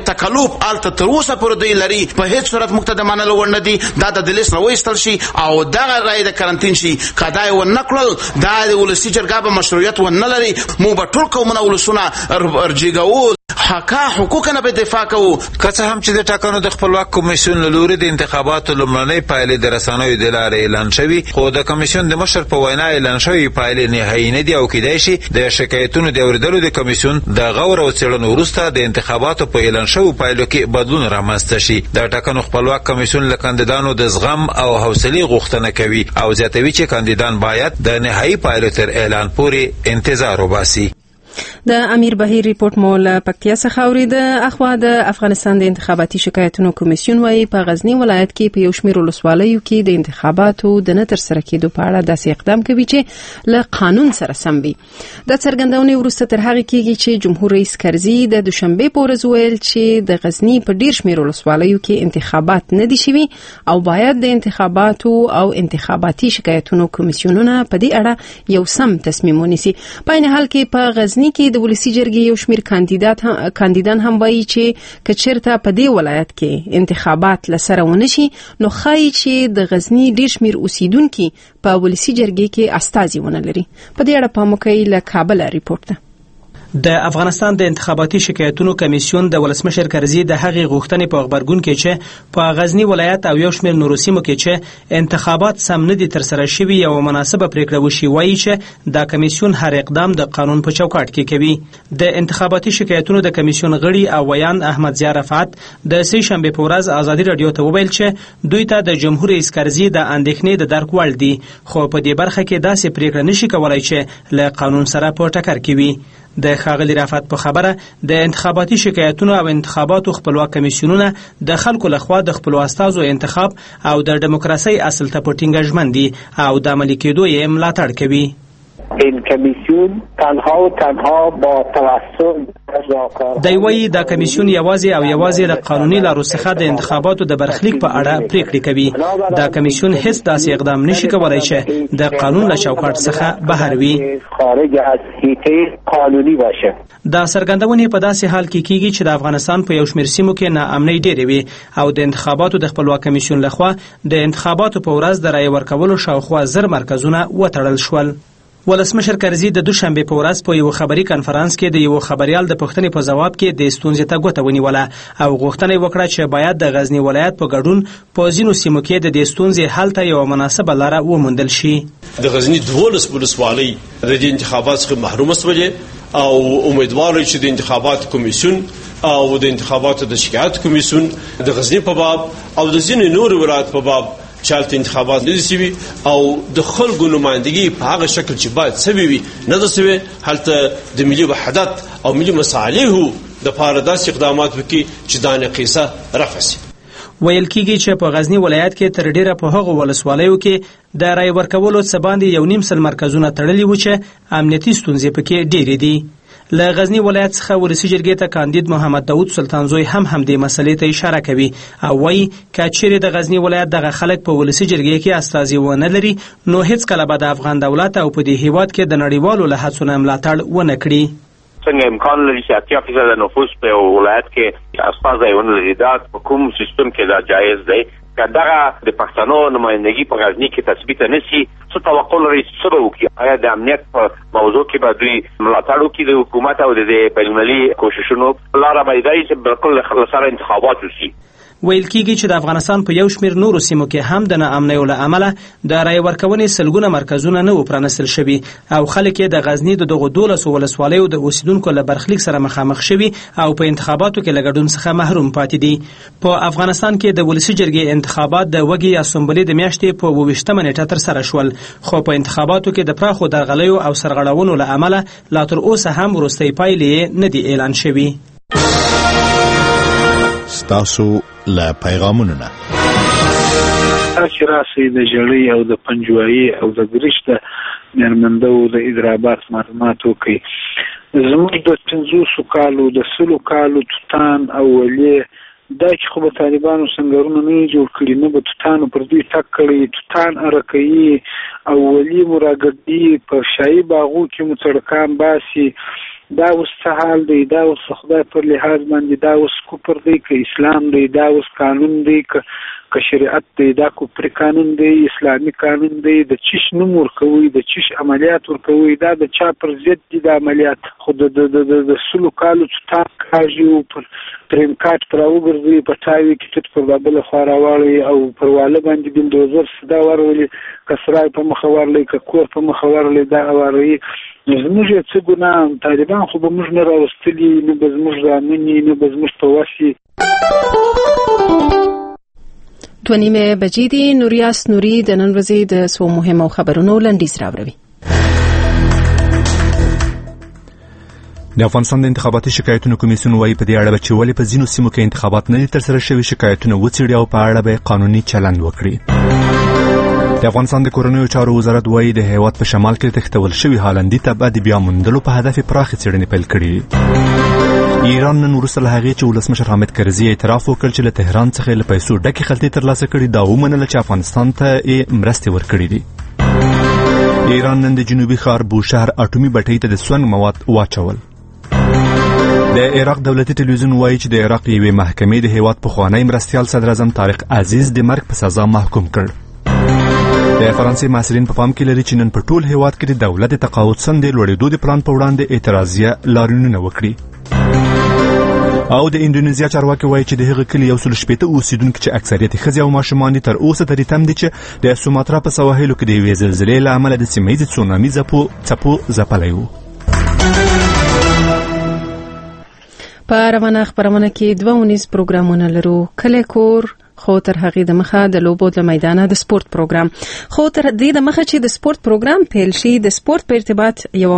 پروف الته تر اوسه پورې دوی لري په هیڅ صورت موږ ته د منلو وړ نه دي. دا د لیست نه وایستل شي او دغه رای د کرنټین شي. که دا یې ونه کړل دا د ولسي جرګه به مشروعیت ونه لري. موږ به ټول قومونه ولسونه ارجیږو، حقا حقوقونه به دفاع کوو. که څه هم چې د ټاکنو د خپلواک کمیسیون له لوري د انتخاباتو لومړنۍ پایلې د رسنیو د لارې اعلان شوي، خو د کمیسیون د مشر په وینا اعلان شوي پایلې نهایي نه دي او کیدای شي د شکایتونو د اورېدلو د کمیسیون د غور او څېړنو وروسته د انتخاباتو په اعلان شوو پایلو کې بدلون رامنځته شي. د ټاکنو خپلواک کمیسیون له کاندیدانو د زغم او حوصلې غوښتنه کوي او زیاتوي چې کاندیدان باید د نهایي پایلو تر اعلان پورې انتظار وباسي. د امیر بهیر ریپورت مو له پکتیا څخه اورېده. اخوا د افغانستان د انتخاباتي شکایتونو کمیسیون وايي په غزنی ولایت کې په یو شمېر ولسوالیو کې د انتخاباتو د نه ترسره کېدو په اړه داسې اقدام کوي چې له قانون سره سم وي. د څرګندونې وروسته تر هغه کېږي چې جمهور رئیس کرزي د دوشنبه په ورځ ویل چې د غزنی په ډیر شمېر ولسوالیو کې انتخابات نه دي شوي او باید د انتخاباتو او انتخاباتي شکایتونو کمیسیونونه په دې اړه یو سم تصمیم ونیسي. په عین حال کې په غزنی کې د ولسی جرګې یو شمېر کاندیدات هم کاندیدان هم وایي چې کچیرته په دې ولایت کې انتخابات لسره ونشي نو ښایي چې د غزنی ډیر شمېر اوسیدونکي په ولسی جرګې کې استازي ونه لري. په دې اړه پام وکړئ له کابل ریپورت ده. د افغانستان د انتخاباتي شکایتونو کمیسیون د ولسمشر کرزي د هغې غوښتنې په خبرګون کې چې په غزنی ولایت او یو شمېر نورو سیمو کې چې انتخابات سم نه دي ترسره شوي یوه مناسبه پریکړه وشي وایي چې دا کمیسیون هر اقدام د قانون په چوکاټ کې کوي. د انتخاباتي شکایتونو د کمیسیون غړي او ویان احمد ضیا رفعت د سې شنبې په ورځ ازادي راډیو ته وویل چې دوی ته د جمهور رئیس کرزي د اندېښنې د درک وړ دي خو په دې برخه کې داسې پریکړه نشي کولای چې له قانون سره په ټکر کې وي. د ښاغلي رفعت په خبره د انتخاباتي شکایتونو او انتخاباتو خپلواک کمیسیونونه د خلکو لخوا د خپلو استازو انتخاب او د دیموکراسۍ اصل ته په ټینګه ژمن دي او د عملي کېدو یې ملاتړ کوي. این کمیسیون تنها و تنها با توسط دی وایي دا کمیسیون یوازې او یوازې د قانوني لارو څخه د انتخاباتو د برخلیک په اړه پریکړې کوي. دا کمیسیون هیڅ داسې اقدام نشي کولای چې د قانون له چوکاټ څخه بهر وي. خارج از حیطه قانوني باشه. دا څرګندونې په داسې حال کې کیږي چې د افغانستان په یو شمېر سیمو کې ناامنۍ ډېرې وي او د انتخاباتو د خپلواک کمیسیون لخوا د انتخاباتو په ورځ د رایې ورکولو شاوخوا زر مرکزونه وتړل شول. ولسمشر کرزي د دوشنبه په ورځ په یو خبري کانفرنس کې د یو خبريال د پوښتنې په ځواب کې د ستونزې ته ګوته ونیوله او غوښتنه وکړه چې باید د غزنی ولایت په ګډون په ځینو سیمو کې د دې ستونزې حل ته یو مناسبه لاره وموندل شي. د غزنی دولس ولسوالۍ د دې انتخابات څخه محروم شوې او امیدوار چې د انتخابات کمیسیون او د انتخاباتو د شکایت کمیسیون د غزنی په باب او د ځینو نور ولایت په باب چالت انتخابات نه دي او د خلکو نمائندګي په هغه شکل چې باید سوي وي نه ده سوي هلته د ملي وحدت او ملي مصالحو د پاره داسې اقدامات وکړي چې دا نقیصه رفع شي. ویل کېږي چې په غزنی ولایت کې تر ډیره په هغو ولسوالیو کې د رای ورکولو څه باندې یو نیم سل مرکزونه تړلي وو چې امنیتي ستونزې پکې ډېرې دي. له غزنی ولایت څخه ولسی جرګې ته کاندید محمد داود سلطانزوی هم همدې مسلې ته اشاره کوي او وایي که چیرې د غزنی ولایت دغه خلک په ولسی جرګې کې استازي ونه لري نو هیڅ کله به د افغان دولت او په دې هیواد کې د نړیوالو له هڅو نه ملاتړ ونه کړي. څنګه امکان لري چې اتیا فیصده نفوس په ولایت کې استازي ونه لري؟ دا په کوم سیستم کې دا جایز دی؟ که دغه د پښتنو نمائندګي په غزنی کې تثبیت نشي څه توقع لري څه به وکړي؟ آیا د امنیت په موضوع کې به دوی ملاتړ وکړي د حکومت او د بینالمللي کوششونو لاره به دی چې بالکل سره انتخابات وشي؟ ویل کېږي چې د افغانستان په یو شمېر نورو سیمو کې هم د ناامنیو له امله د رای ورکونې سلګونه مرکزونه نه و پرانستل شوي او خلک یې د غزنی د دغو دولسو ولسوالیو د اوسیدونکو له برخلیک سره مخامخ شوي او په انتخاباتو کې له ګډون څخه محروم پاتې دي. په افغانستان کې د ولسي جرګې انتخابات د وږي یا سنبلې د میاشتې په اوویشتمه نیټه ترسره شول خو په انتخاباتو کې د پراخو درغلیو او سرغړونو له امله لا تر اوسه هم وروستۍ پایلې نه دي اعلان شوي. ستاسو له پیغامونو نه چې راسي د جړۍ او د پنجوایي او د ګرشت مېرمندو د اضرابات معلومات وکړي. زموږ د پنځوسو کالو د سلو کالو توتان او ولې دا چې خو به طالبانو سنګرونه نه جوړ کړي نه به توتانو پر دوی تک کړي توتان ارکوي او ولي مراګردي په شاهي باغو کې مو څړکان باسي دا اوس څه حال دی، دا اوس خدای پر لحاظ باندې دا اوس کفر دی که اسلام دی، دا اوس قانون دی که که شریعت دی، دا کفر قانون دی، اسلامي قانون دی، د چیش نوم ورکوي، د چیش عملیات ورکوي، دا د چا پر ضد دي د عملیات. خو د د سلو کالو چې تا کاږي او پر پریم کارت پر راوګرځي په تاوي کې ټیټ پر بابل خوا راواړي او پر واله باندې بلدوزر صدا ورولي، کسرای په مخه ورلي، که کور په مخه ورلي، دا وروي. زموږ یې څه ګناه، طالبان خو به موږ نه راوستلي، نه به زموږ زامن نه به زموږ په وس وي. دوه نیمې بجې دي. نوریاس نوري د نن ورځې د څو مهمو خبرونو لنډیز راوړي. د افغانستان د انتخاباتي شکایتونو کمیسیون وايي په دې اړه چې ولې په ځینو سیمو کې انتخابات نه ترسره شوي شکایتونه وڅېړي او په اړه به قانوني چلند وکړي. د افغانستان د کورنیو چارو وزارت وايي د هیواد په شمال کې تښتول شوي هالندي تبعه د بیا موندلو په هدف پراخې څېړنې پیل کړي. ایران نن وروسته له هغې چې ولسمشر حامد کرزي اعتراف وکړ چې له تهران څخه له پیسو ډکې خلطې ترلاسه کړي، دا ومنله چې افغانستان ته یې مرستې ورکړي دي. ایران نن د جنوبي ښار بوشهر اټومي بټۍ ته د سونګ مواد واچول. د عراق دولتي ټلویزیون وایي چې د عراق یوې محکمې د هیواد پخوانی مرستیال صدر اعظم طارق عزیز د مرګ په سزا محکوم کړ. د فرانسې محصلین په پام کې لري چې نن په ټول هیواد کې د دولت د تقاعد سندې لوړېدو د پلان په وړاندې اعتراضیه لاریونونه وکړي. او د انډونیزیا چارواکي وایي چې د هغه کلي یو سل شپېته اوسیدونکي چې اکثریت یې ښځې او ماشومان دي تر اوسه ترې تم دي چې د سوماترا په سواحلو کې د یوې زلزلې له امله د سیمه ییزې تسونامي څپو ځپلی و. په روانه خبرونه کې دوه ونیز پروګرامونه لرو. کله کور خو تر هغه د مخه د لوبو د میدان د سپورت پروګرام خو تر دې د مخه چې د سپورت پروګرام پیل شي د سپورت په ارتباط یو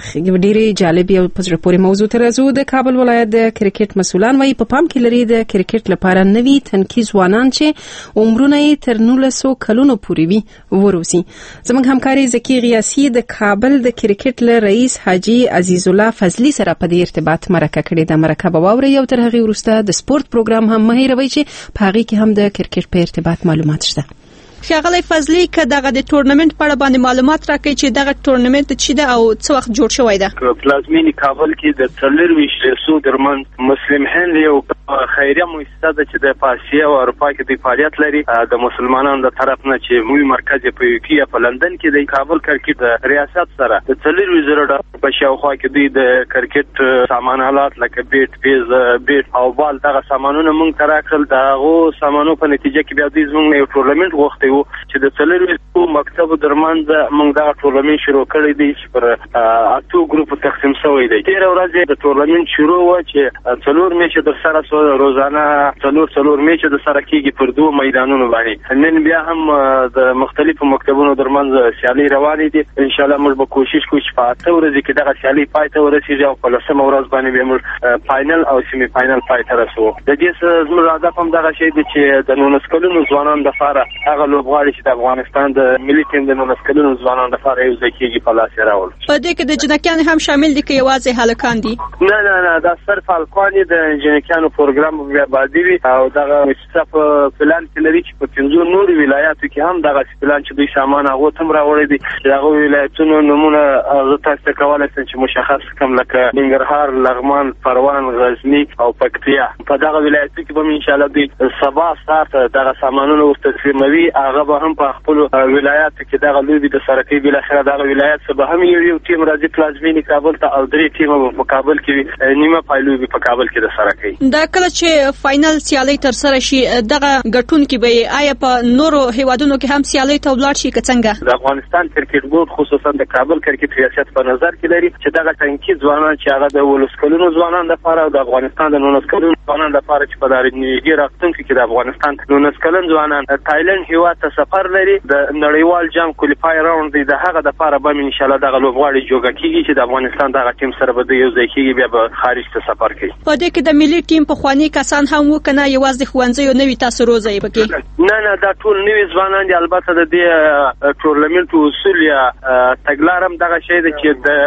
ډېری جالب او پزړه پورې موضوع ترازو د کابل ولایت د کرکټ مسولان وايي په پام کې لري د کرکټ لپاره نوي تنکي ځوانان چې عمرونه یې تر نولسو کلونو پورې وي وروسي. زموږ همکاري زکی غیاسی د کابل د کرکټ له رئیس حاجی عزیز الله فضلی سره په دې ارتباط مرکه کړې ده. مرکه به واوري او تر هغه وروسته د سپورت پروګرام هم مهیروي چې په هغه کې هم د کرکټ په ارتباط معلومات شته. ښاغلی فضلی که دغه د ټورنمنت په اړه باندې معلومات راکړئ چې دغه ټورنمنت څه ده او څه وخت جوړ شوی ده؟ پلازمینې کابل کې د څلورویشت ریسو درمند مسلم هند یو خیریه مؤسسه ده چې د اسیا او اروپا کې د فعالیت لري د مسلمانانو د طرف نه چې موږ مرکز په یو کې په لندن کې د کابل کرکټ د ریاست سره د څلورویشت زره ډالر په شاوخوا کې دوی د کرکټ سامان آلات لکه بیټ پیز بیټ او بال دغه سامانونه موږ ته راکړل. دغه سامانو په نتیجه کې بیا دوی زموږ یو ټورنمنت غوښتی چې د څلورویشتو مکتبو درمند موږ دا ټورنمنت شروع کړی دی چې پر اتو ګروپ تقسیم شوی دی. تیر ورځ د ټورنمنت شروع و چې څلور میچ د سره سره روزانه څلور څلور میچ د سره کېږي پر دوه میدانونو باندې. نن بیا هم د مختلفو مکتبونو درمند سیالي روانې دي. ان شاء الله موږ به کوشش کوو چې په اته ورځې کې دغه سیالي پای ته ورسیږي او په لسمه ورځ باندې به موږ فائنل او سیمی فائنل پای ته رسوو. د دې سره زموږ هدف هم دغه شی دی چې د نولس کلونو ځوانانو لپاره هغه لوبغاړي چې د افغانستان د ملي ټیم د نولس کلونو ځوانانو لپاره یو ځای کېږي په لاس یې راوړل. په دې کې د جنکیان هم شامل دي که یوازې هلکان دي؟ نه نه نه دا صرف هلکان د جنکیانو پروګرام بیا بعدي وي او دغه مؤسسه په پلان کې لري چې په پنځو نورو ولایاتو کې هم دغه پلان چې دوی سامان هغو ته هم راوړی دي. دغه ولایتونو نومونه زه تاسو ته کولی شم چې مشخص کړم لکه ننګرهار، لغمان، پروان، غزني او پکتیا. په دغه ولایتو کې به انشاءالله دوی سبا سهار ته دغه سامانونه ورته تسلیموي. هغه به هم په خپل ولایت کې دغه لوبي د سره کوي. بل اخر دغه ولایت څخه هم یو یو ټیم راځي پلازمینې کابل ته او درې ټیم په کابل کې نیمه پایلوبي په کابل کې د سره کوي. دا کله چې فائنل سیالي تر سره شي دغه ګټونکي به آیا په نورو هیوادونو کې هم سیالي ته ولاړ شي که څنګه؟ د افغانستان کرکټ بورډ خصوصا د کابل کرکټ ریاست په نظر کې لري چې دغه تنکي ځوانان چې هغه د ولس کلونو ځوانان لپاره او د افغانستان د نولس کلونو ځوانان لپاره چې په دارنیږي راځونکي کې د افغانستان نولس کلن ځوانان تایلند هیواد ته سفر لري. د نړیوال جام کوالیفای راوند دی د هغه د لپاره به ان شاء الله دغه لوبغاړي جوړ کیږي چې د افغانستان دغه ټیم سره به یو ځای کیږي بیا به خارج ته سفر کوي. په دې کې د ملي ټیم په خواني کسان هم وکنه یوازې خوانځي نوې تاسو روزي پکې؟ نه نه دا ټول نوې ځوانان دي. البته د دې ټورنمنت اصول یا تګلارم دغه شی دی چې د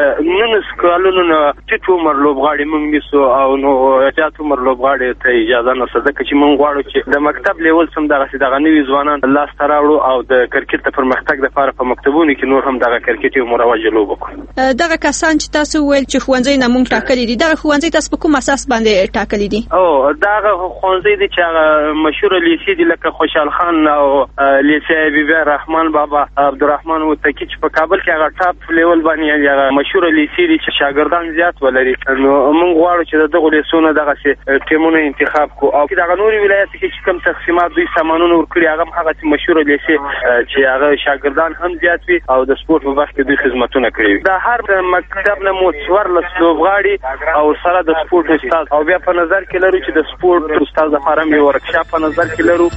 نن سکالونو نه ټیټ عمر لوبغاړي موږ نیسو او نو زیات عمر لوبغاړي ته اجازه نه صدق چې موږ غواړو چې د مکتب لیول سم دغه دغه نوي ځوانان لاس ته راوړو او د کرکټ ته پرمختګ لپاره په مکتبونو کې نور هم دغه کرکټ یو مروج لوب وکړو. دغه کسان چې تاسو ویل چې ښوونځي نه موږ ټاکلي دي دغه ښوونځي تاسو په کوم اساس باندې ټاکلي دي؟ او دغه ښوونځي دي چې مشهور لیسې دي لکه خوشحال خان او لیسې حبیب الرحمن بابا عبدالرحمن متکی چې په کابل کې هغه ټاپ لیول باندې هغه مشهور لیسې دي چې شاګردان زیات ولري. نو موږ غواړو چې دغه لیسونه دغه ټیمونه انتخاب کو او دغه نوري ولایت کې چې کوم تقسیمات دوی سامانونه ورکړي هغه هغه مشهور لیسې چې هغه شاګردان هم زیات وي او د سپورت په وخت کې دوی خدمتونه کوي. دا هر مکتب نه مو څوارلس لوبغاړي او سره د سپورت استاد او بیا په نظر کې لرو چې د سپورت استاد لپاره مې ورکشاپ په نظر کې لرو.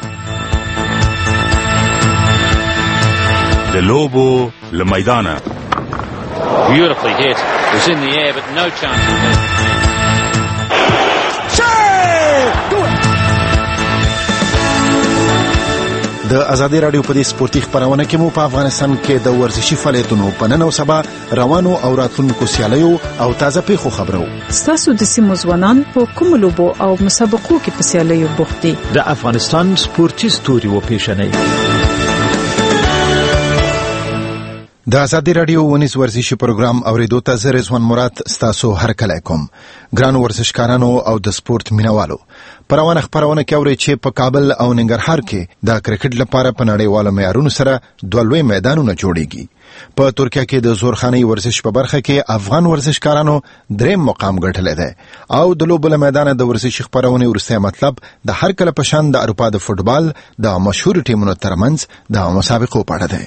د لوبو له میدانه Beautifully hit. It was in the air but no chance of it. د ازادي رادیو په دې سپورتي خبرونه کې مو په افغانستان کې د ورزشي فعالیتونو په نن او سبا روانو او راتلونکو سیالیو او تازه پیښو خبرو. ستاسو د سیمو ځوانان په کوم لوبو او مسابقو کې په سیالیو بوخت دي؟ د افغانستان سپورتي ستوري و پیژنئ. د ازادي رادیو ونیز ورزشي پروګرام اوریدو ته زه رضوان مراد ستاسو هر کله کوم. ګرانو ورزشکارانو او د سپورت مینوالو، پرونه خبرونه کې اوري چې په کابل او ننګرهار کې د کرکټ لپاره په نړیوالو معیارونو سره دوه لوی میدانونه جوړیږي. په ترکیه کې د زورخاني ورزش په برخه کې افغان ورزشکارانو دریم مقام ګټلی دی او د لوبو له میدانه د ورزشي خبرونې وروستی مطلب د هر کله په شان د اروپا د فوټبال د مشهور ټیمونو ترمنځ د مسابقو په اړه دی.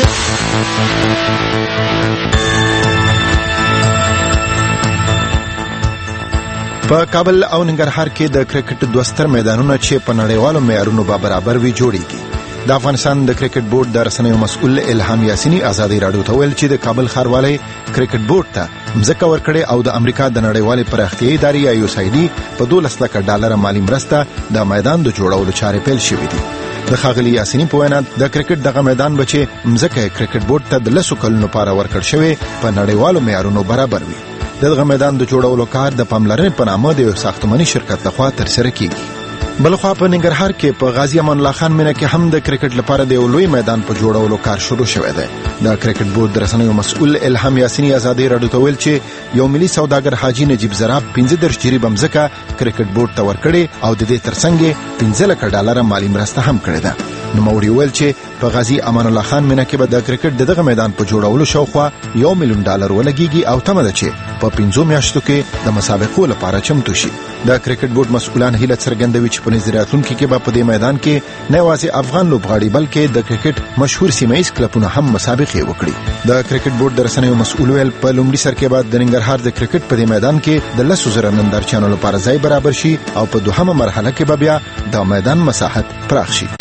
په کابل او ننګرهار کې د کرکټ دوه ستر میدانونه چې په نړیوالو معیارونو به برابر وي جوړیږي. د افغانستان د کرکټ بورډ د رسنیو مسؤل الهام یاسینی ازادي رادیو ته ویل چې د کابل ښاروالۍ کرکټ بورډ ته مځکه ورکړې او د امریکا د نړیوالې پراختیایي ادارې یا یو اس آی ډي په دولس لکه ډالر مالی مرسته د میدان د جوړولو چارې پیل شوې دي. د ښاغلي یاسینی په وینا د کرکټ دغه میدان به چې مځکه کرکټ بورډ ته د لسو کلونو لپاره ورکړل شوی په نړیوالو معیارونو برابر وي. دغه میدان د جوړولو کار د پاملرنې په نامه د یو ساختماني شرکت لخوا ترسره کیږي. بلخوا په ننګرهار کې په غازی امان الله خان مینه کې هم د کرکټ لپاره د یو لوی میدان په جوړولو کار شروع شوی دی. د کرکټ بورډ د رسنیو مسؤل الهام یاسینی ازادي رادیو ته ویل چې یو ملي سوداګر حاجی نجیب زراب پنځه درش جریب مځکه کرکټ بورډ ته ورکړي او د دې ترڅنګ پنځه لکه ډالر مالی مرسته هم کړې ده. نو موري ویل چې په غازی امان الله خان مینه کې به د کرکټ دغه میدان په جوړولو شاوخوا یو میلیون ډالر ولګيږي او تمه ده چې په پنځو میاشتو کې د مسابقو لپاره چمتو شي. د کرکټ بورډ مسؤلان هیله څرګندوي چې په نظریاتونکو کې به په دې میدان کې نه یوازې افغان لوبغاړي بلکې د کرکټ مشهور سیمایي کلبونه هم مسابقې وکړي. د کرکټ بورډ د رسنیو مسؤل ویل په لومړي سر کې بعد د ننګرهار د کرکټ په دې میدان کې د لسو زره نندارچیانو لپاره ځای برابر شي او په دوهمه مرحله کې به بیا د میدان مساحت پراخ شي.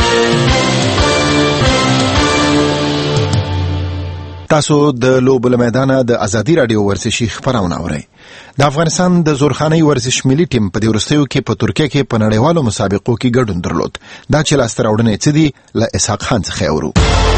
تاسو د لوبو له میدانه د ازادي رادیو ورزشي خبرونه اورئ. د افغانستان د زورخاني ورزش ملي ټیم په دې وروستیو کې په ترکیه کې په نړیوالو مسابقو کې ګډون درلود. دا چې لاسته راوړنې څه دي له اسحاق خان څخه اورو.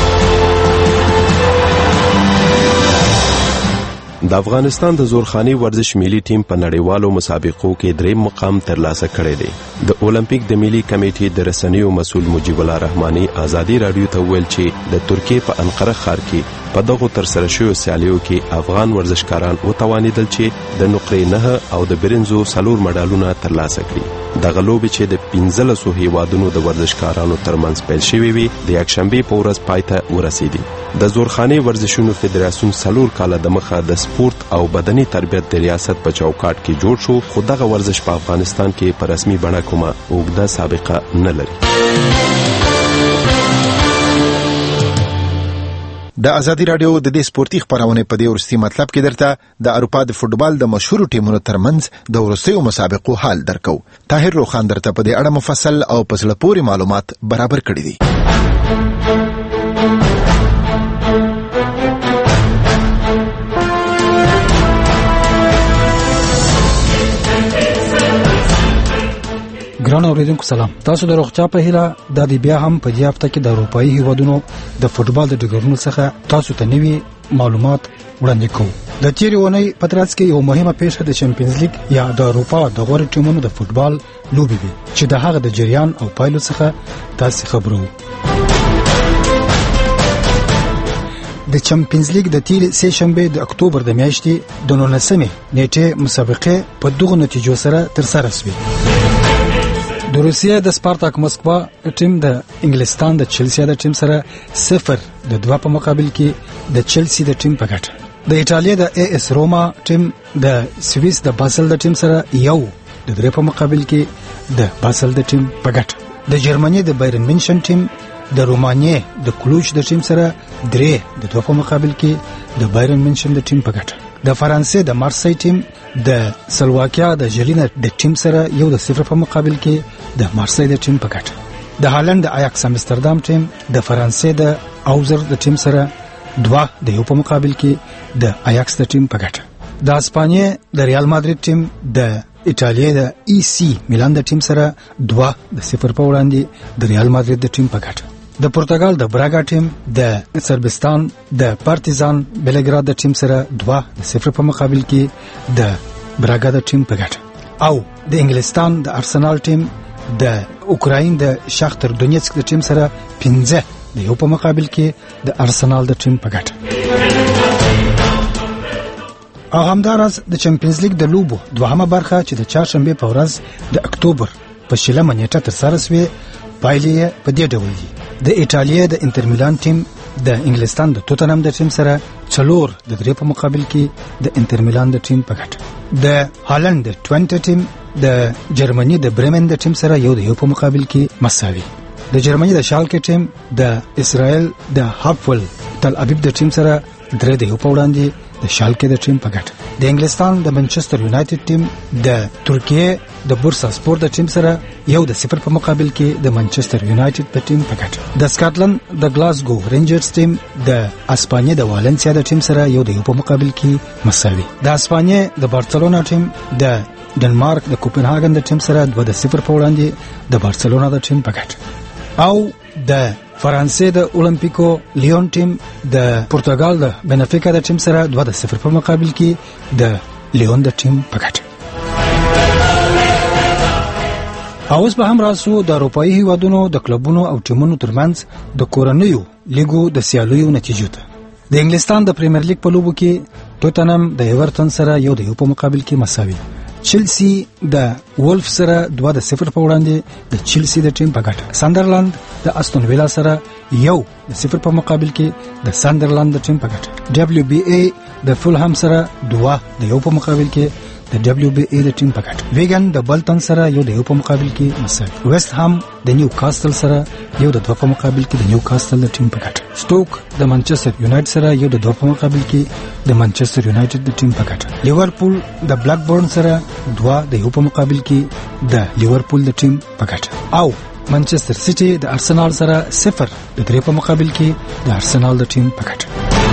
د افغانستان د زورخاني ورزش ملي ټیم په نړیوالو مسابقو کې دریم مقام ترلاسه کړی دی. د اولمپیک د ملي کمیټې د رسنیو مسؤل مجیب الله رحماني ازادي رادیو ته ویل چې د ترکیه په انقره ښار کې په دغه ترسره شویو سیالیو کې افغان ورزشکاران وتوانیدل چې د نقرې نه او د برنزو څلور مډالونه ترلاسه کړي. دغه لوبې چې د پنځلسو هیوادونو د ورزشکارانو ترمنځ پیل شوې وي د یکشنبې په ورځ پای ته ورسېدې. د زورخاني ورزشونو فدراسیون څلور کاله د مخه د سپورت او بدني تربیت د ریاست په چوکاټ کې جوړ شو، خو دغه ورزش په افغانستان کې په رسمي بڼه کومه اوږده سابقه نه لري. د ازادي رادیو د دې سپورتي خبرونه په دې ورستي مطلب کې درته د اروپا د فوټبال د مشهور ټیمونو ترمنځ د ورستیو مسابقو حال درکو. طاهر روخان درته په دې اړه مفصل او په زړه پورې معلومات برابر کړي دي. ګران اوریدونکو سلام. تاسو د روغچا په هیله د دې بیا هم په دې هفته کې د اروپאי هیوادونو د فوټبال د ډګرونو څخه تاسو ته نوي معلومات وړاندې کوو. د تیرې اونۍ په ترڅ کې یو مهمه پیښه د چمپیونز لیګ یا د اروپا د غوړ ټیمونو د فوتبال لوبې وي چې د هغه د جریان او پایلو څخه تاسو خبرو. د چمپیونز لیګ د تیر سه شنبه د اکتوبر د میاشتې د نولسمې نیټه مسابقه په دغه نتیجو سره تر سره شوه. د روسیې د سپارتاک مسکوا ټیم د انګلستان د چلسی د ټیم سره صفر د دوه په مقابل کې د چلسی د ټیم په ګټه. د ایتالیا د ای اس روما ټیم د سویس د باسل د ټیم سره یو د درې په مقابل کې د باسل د ټیم په ګټه. د جرمني د بایرن مینشن ټیم د رومانیې د کلوش د ټیم سره درې د دوه په مقابل کې د بایرن مینشن د ټیم په ګټه. د فرانسې د مارسی ټیم د سلواکیا د ژلینا د ټیم سره یو د صفر په مقابل کې د مارسی د ټیم په ګټه. د هالند د آیاکس امستردام ټیم د فرانسې د اوزر د ټیم سره دوه د یو په مقابل کې د آیاکس د ټیم په ګټه. د اسپانیا د ریال مادرید ټیم د ایتالیا د ای سی میلان د ټیم سره دوه د صفر په وړاندې د ریال مادرید د ټیم په ګټه. د پرتګال د براګا ټیم د سربستان د پارتیزان بلګراد د ټیم سره دوه د صفر په مقابل کې د براګا د ټیم په ګټه. او د انګلستان د ارسنال ټیم د اوکراین د شاختر دونیتسک د ټیم سره پنځه د یو په مقابل کې د ارسنال د ټیم په ګټه. او همدارس د چمپیونز لیګ د لوبو دوهمه برخه چې د چهارشنبه په ورځ د اکتوبر په شلمه نیټه تر سره شوه پایلې په دې ډول دي. د ایتالیا د انټر میلان ټیم د انګلستان د توتنهام د ټیم سره څلور د درې په مقابل کې د انټر میلان د ټیم په ګټه. د هالند د ټوینټه ټیم د جرمني د برمن د ټیم سره یو د یو په مقابل کې مساوي. د جرمني د شالکه ټیم د اسرائیل د هاپول تل ابیب د ټیم سره درې د یو په وړاندې د شالکه د ټیم په ګټه. د انګلستان د منچستر یونایټډ ټیم د ترکیه د بورسا سپور د ټیم سره یو د صفر په مقابل کې د منچستر یونایټډ د ټیم په ګټه. د سکاټلند د گلاسگو رینجرز ټیم د اسپانیا د والنسیا د ټیم سره یو د یو په مقابل کې مساوي. د اسپانیا د بارسلونا ټیم د ډنمارک د کوپنهاګن د ټیم سره دوه د صفر په وړاندې د بارسلونا د ټیم په ګټه. او د فرانسې د اولمپیکو لیون ټیم د پرتګال د بنفیکا د ټیم سره دوه د صفر په مقابل کې د لیون د ټیم په ګټه. اوس به هم راسو د اروپאי هیوادونو د کلبونو او ټیمونو ترمنځ د کورنیو لیګو د سیالیو نتیجو ته. د انګلستان د پریمیر لیګ په لوبو کې توتنهام د ایورټن سره یو د یو په مقابل کې مساوي. چلسی د وولف سره دوه د صفر په وړاندې د چلسی د ټیم په ګټه. ساندرلند د استون ویلا سره یو د صفر په مقابل کې د ساندرلند د ټیم په ګټه. دبليو بي اي د فولهام سره دوه د یو په مقابل کې د دبليو بي اي د ټیم په ګټه. ویګن د بلټن سره یو د یو په مقابل کې مساوي. ویسټ هام د نیو کاسټل سره یو د دوه په مقابل کې د نیو کاسټل د ټیم په ګټه. سټوک د مانچستر یونایټډ سره یو د دوه په مقابل کې د مانچستر یونایټډ د ټیم په ګټه. لیورپول د بلاک بورن سره دوه د یو په مقابل کې د لیورپول د ټیم په ګټه. او مانچستر سیټي د ارسنال سره صفر د درې په مقابل کې د ارسنال د ټیم په ګټه.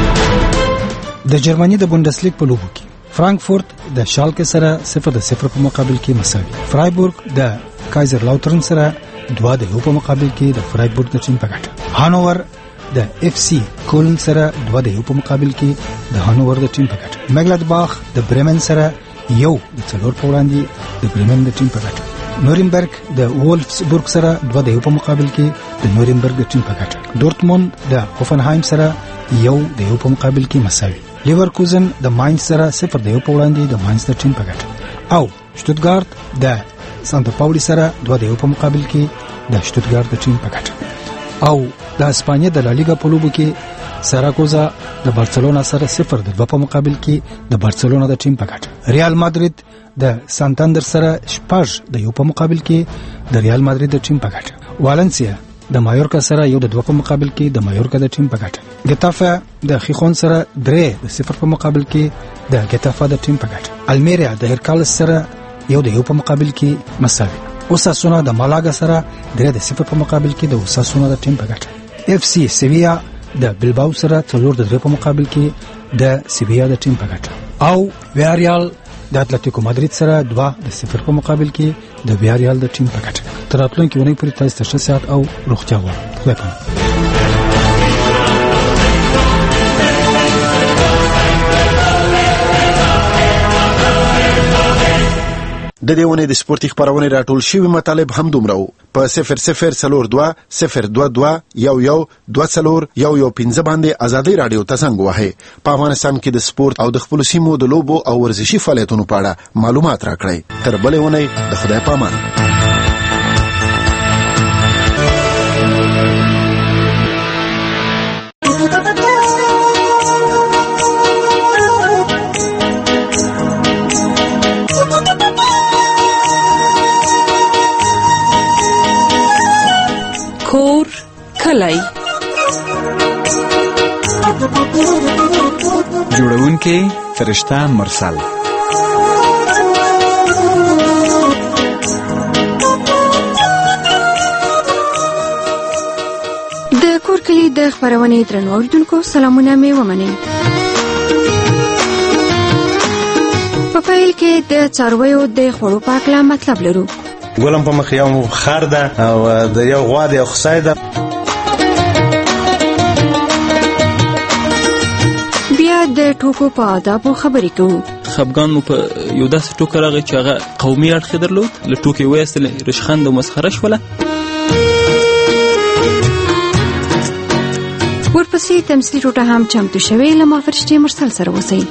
د جرمني د بوندسلیګ په لوبو کې فرانکفورت د شالکه سره صفر د صفر په مقابل کې مساوي. فرایبورګ د کایزر لاوترن سره دوه د یو په مقابل کې د فرایبورګ د ټیم په ګټه. هانوور د اف سی کولن سره دوه د یو په مقابل کې د هانوور د ټیم په ګټه. مګلادباخ د برمن سره یو د څلور په وړاندې د برمن د ټیم په ګټه. نورنبرګ د وولفسبورګ سره دوه د یو په مقابل کې د نورنبرګ د ټیم په ګټه. دورتموند د هوفنهایم سره یو د یو په مقابل کې مساوي. لیورکوزن د ماینز سره صفر د یو په وړاندې د ماینز د ټیم په ګټه. او شتوتګارت د سانتا پاولی سره دوه د یو په مقابل کې د شتوتګارت د ټیم په ګټه. او د اسپانیا د لالیګا په لوبو کې ساراکوزا د بارسلونا سره صفر د دوه په مقابل کې د بارسلونا د ټیم په ګټه. ریال مادرید د سانتاندر سره شپږ د یو په مقابل کې د ریال مادرید د ټیم په ګټه. والنسیا د مایورکا سره یو د دوه په مقابل کې د مایورکا د ټیم په ګټه. ګتافه د خیخون سره درې د صفر په مقابل کې د ګتافه د ټیم په ګټه. المیریا د هرکالس سره یو د یو په مقابل کې مساوي. اوساسونا د مالاګا سره درې د صفر په مقابل کې د اوساسونا د ټیم په ګټه. اف سی سیویا د بلباو سره څلور د درې په مقابل کې د سیویا د ټیم په ګټه. او ویاریال د اتلتیکو مادرید سره دوه د صفر په مقابل کې د ویاریال د ټیم په ګټه. تر راتلونکي اونۍ پورې تاسو ته ښه صحت او روغتیا غواړم. د دې ونې د سپورتي خبرونه راټول شوی مطالب هم دومره وو په صفر صفر څلور دوه صفر دوه دوه یو یو دوه څلور یو یو پنځه باندې ازادي رادیو ته زنګ وهئ. په افغانستان کې د سپورت او د خپلو سیمو د لوبو او ورزشي فعالیتونو په اړه معلومات راکړئ. تر بلې اونۍ د خدای په امان. کور کلی جوړونکې فرشته مرسل. د کور کلی د خبرونې درنو اوریدونکو سلامونه مې ومنئ. په پیل کې د څارویو د خوړو په اړه مطلب لرو. ګولم په مخ یو خر ده او د یو غوا د یو خسای ده. بیا د ټوکو په آدابو خبرې کوو. خفګان مو په یو داسې ټوکه راغی چې هغه قومي اړخ یې درلود. له ټوکې وایستل رشخند او مسخره شوله. ورپسې تمثیلي ټوټه هم چمتو شوې. له ما فرشتې مرسل سره اوسئ.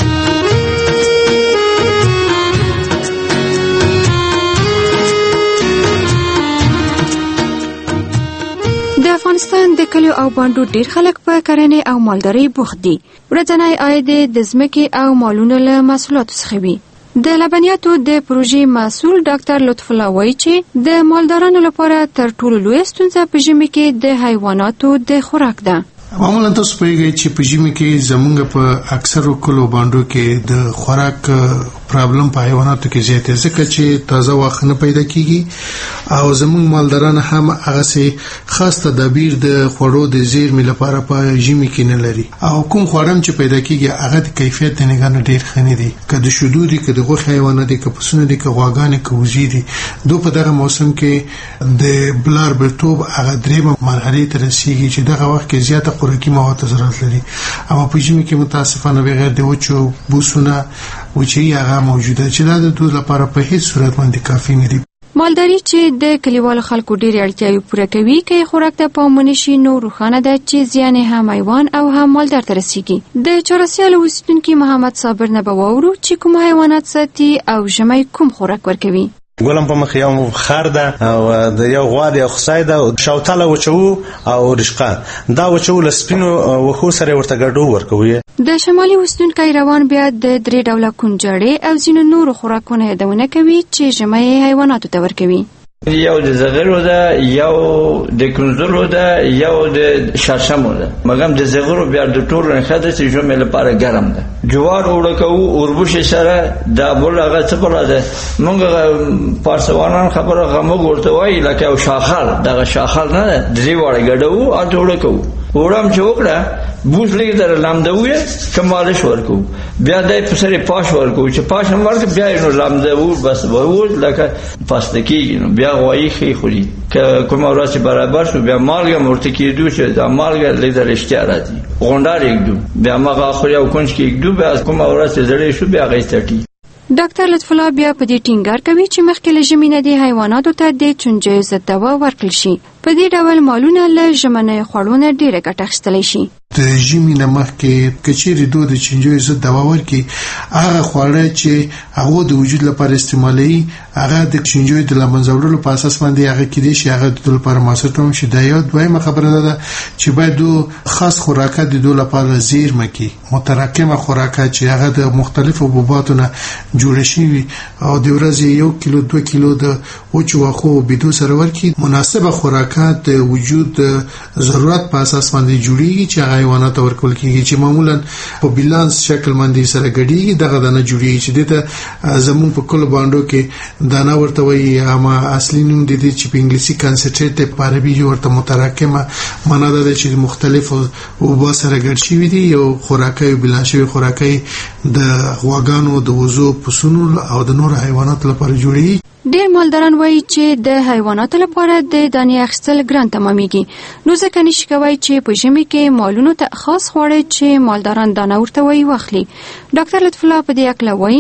د افغانستان د کلیو او بانډو ډیر خلک په کرنې او مالدارۍ بوخت دي. ورځنی عاید د ځمکې او مالونو له محصولاتو څخه وي. د لبنیاتو د پروژې مسؤل ډاکټر لطف الله وایي چې د مالدارانو لپاره تر ټولو لویه ستونزه په ژمي کې د حیواناتو د خوراک ده. معمولا تاسو پوهیږئ چې په ژمي کې زمونږ په اکثرو کلو بانډو کې د خوراک پرابلم په حیواناتو کې زیات دی، ځکه چې تازه واښه نه پیدا کیږي او زمونږ مالداران هم هغه سي خاص تدابیر د خوړو د زیرمې لپاره په ژمي کې نه لري او کوم خوړم چې پیدا کیږي هغه د کیفیت نه غنډ ډیر خني دي، کله شودو دي، کله غوښه حیوانات دي، کله پسونه دي، کله غواګانې، کله وزې دي. دوی په دغه موسم کې د بلار برتوب هغه درېمه مرحله ته رسیږي چې دغه وخت کې زیاته خوراکي مواد ضرورت لري. اما په ژمي کې متاسفانه بغیر د وچو بوسونه وچې هغه موجوده چې دا د دوی لپاره په هیڅ صورت باندې کافي نه دي. مالداري چې د کلیوالو خلکو ډېرې اړتیاوې پوره کوي، که خوراک ته پام ونشي نو روښانه ده چې زیان هم حیوان او هم مالدار ته رسیږي. د چهارسیال اوسیدونکي محمد صابر نه به واورو چې کوم حیوانات ساتي او ژمی کوم خوراک ورکوي. ګولم په مخ یو خر ده او د یو غوا د یو خسای ده، شاوتاله وچو او رشقه دا وچو لسپینو وخو سره ورته ګډو ورکوي. د شمالي اوسیدونکي روان بیا د درې ډوله کنجړې او ځینو نورو خوراکونه یادونه کوي چې ژمی حیواناتو ته ورکوي. یو د زغرو ده، یو د کنزلو ده، یو د شاشمو ده. مګم د زغرو بیا د ټولو نه خاطر چې ژمي لپاره ګرم ده. جوار وړکو اوربوش سره دا بل هغه څه بل ده. موږ پارسوانان خبره غمو ورته وای لکه او شاخل دغه شاخل نه درې وړه ګډو او وړکو ورم چې وکړه بوز لګي در لامدوي کمالش ورکو بیا دای په سره پاش ورکو چې پاش هم ورک بیا نو لامدو بس وو لکه پاستکی نو بیا وایي خې خوري که کوم ورځ برابر شو بیا مالګه مرته کېدو چې دا مالګه لیدل اشتیا راځي غونډار یګدو بیا ماغه خوري او کونج کې یګدو بیا کوم ورځ زړې شو بیا غیستټي. ډاکټر لطف الله بیا په دې ټینګار کوي چې مخکې له ژمي نه د حیواناتو ته د چونجیو ضد دوا ورکړل شي. په دې ډول مالونه له ژمنیو خوړو نه ډېره ګټه اخیستلی شي. د ژمي نه مخکې کچېرې دوی د چونجیو ضد دوا ورکړي، هغه خواړه چې هغه د وجود لپاره استعمالوي هغه د چونجیو د له منځه وړلو په اساس باندې هغه کېدای شي هغه د دوی لپاره مؤثر هم شي. دا یو دویمه خبره ده چې باید دو خاص خوراکات د دوی لپاره زیرمه کړي، متراکمه خوراکات چې هغه د مختلفو حبوباتو نه جوړ شي او د ورځې یو کیلو دوه کیلو د وچو واښو بيدو سره ورکړي. مناسبه خوراکات د وجود ضرورت په اساس باندې جوړیږي چې حیوانات ورکول کیږي چې معمولا په بیلانس شکل باندې سره ګډیږي. دغه دانه جوړیږي چې دته زمون په کل باندې کې دانه ورته وایي، اما اصلي نوم د دې چې په انګلیسي کنسنټریټ په عربي ورته متراکمه معنا ده چې مختلفو وبا سره ګډ شوی دي. یو خوراکي بلاشوي خوراکي د غواګانو د وزو پسونو او د نور حیواناتو لپاره جوړیږي. ډېر مالداران وایي چې د حیواناتو لپاره د دانې اخیستل ګران تمامېږي، نو ځکه نشي کوي چې په ژمي کې مالونو ته خاص خواړه چې مالداران دانه ورته وایي واخلي. ډاکټر لطف الله په دې اړه وایي د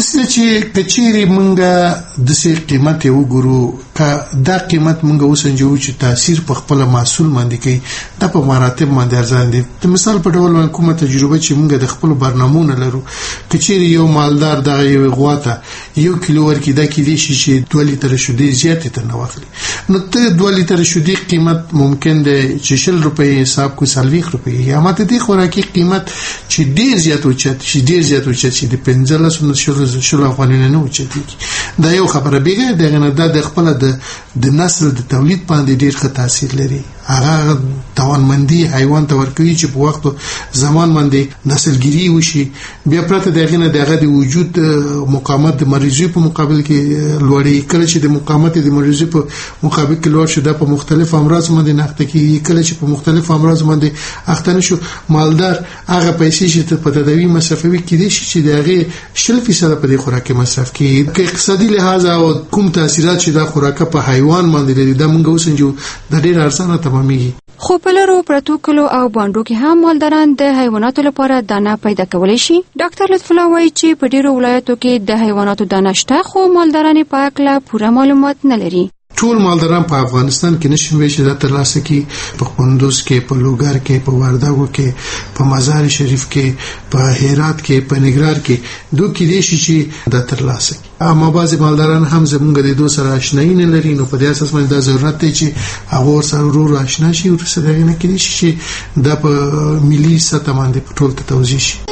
دسه چې کچيري مونږه د سي قیمت یو ګورو کا دا قیمت مونږه وسنجو چې تاثیر په خپل محصول باندې کوي د په مراتب باندې ارزان دي. د مثال په ډول کومه تجربه چې مونږه د خپل برنامهونه لرو کچيري یو مالدار د یو غواته یو کیلو ورکی د کې دي چې دوه لیټر شودې زیاتې ته نه واخلي نو ته دوه لیټر شودې قیمت ممکن دی چې شل روپۍ حساب کو سلويخ روپۍ یا ماته دي خوراکي قیمت چې ډیر زیات او چې چې ډیر زیات او چې د پنځلس نو شل شل افغانۍ نه وچتي دا یو خبره بیګه دغه نه د خپل د د نسل د تولید باندې ډیر ښه تاثیر لري. هغه توانمندي حیوان ته ورکوي چې په وخت زمان باندې نسلګری وشي بیا پرته دغه نه دغه د وجود مقاومت د مریضي په مقابل کې لوړی کله چې د مقاومت د مریضي په مقابل کې لوړ شي د په مختلف امراض باندې نقطه کې کله چې په مختلف امراض باندې اختنه شو مالدار هغه پیسې چې په تداوی مصرفوي کې دي چې دغه شل فیصد په دې خوراکي مصرف کې کې اقتصادي لحاظ او کوم تاثیرات چې د خوراکه په حیوان باندې لري دا موږ وسنجو د ډیر ارزانه تمامېږي. خو په لرو پرتو کلو او باندو کې هم مالداران د حیواناتو لپاره دانه پیدا کولی شي. ډاکټر لطف الله وایي چې په ډیرو ولایتو کې د حیواناتو دانه شته خو مالداران په اړه پوره معلومات نه لري. ټول مالداران په افغانستان کې نشي ویل چې د ترلاسه کې په قندوز کې په لوګر کې په وردګو کې په مزار شریف کې په هرات کې په نګران کې دوه کې دي چې د ترلاسه اما بعض مالداران هم زمونږ د دوه سره آشنایی نه لري نو په دې اساس باندې د ضرورت دی چې هغه سره ورو آشنا شي او سره نه کېږي چې د په ملي سطح باندې ټول ته توضیح شي.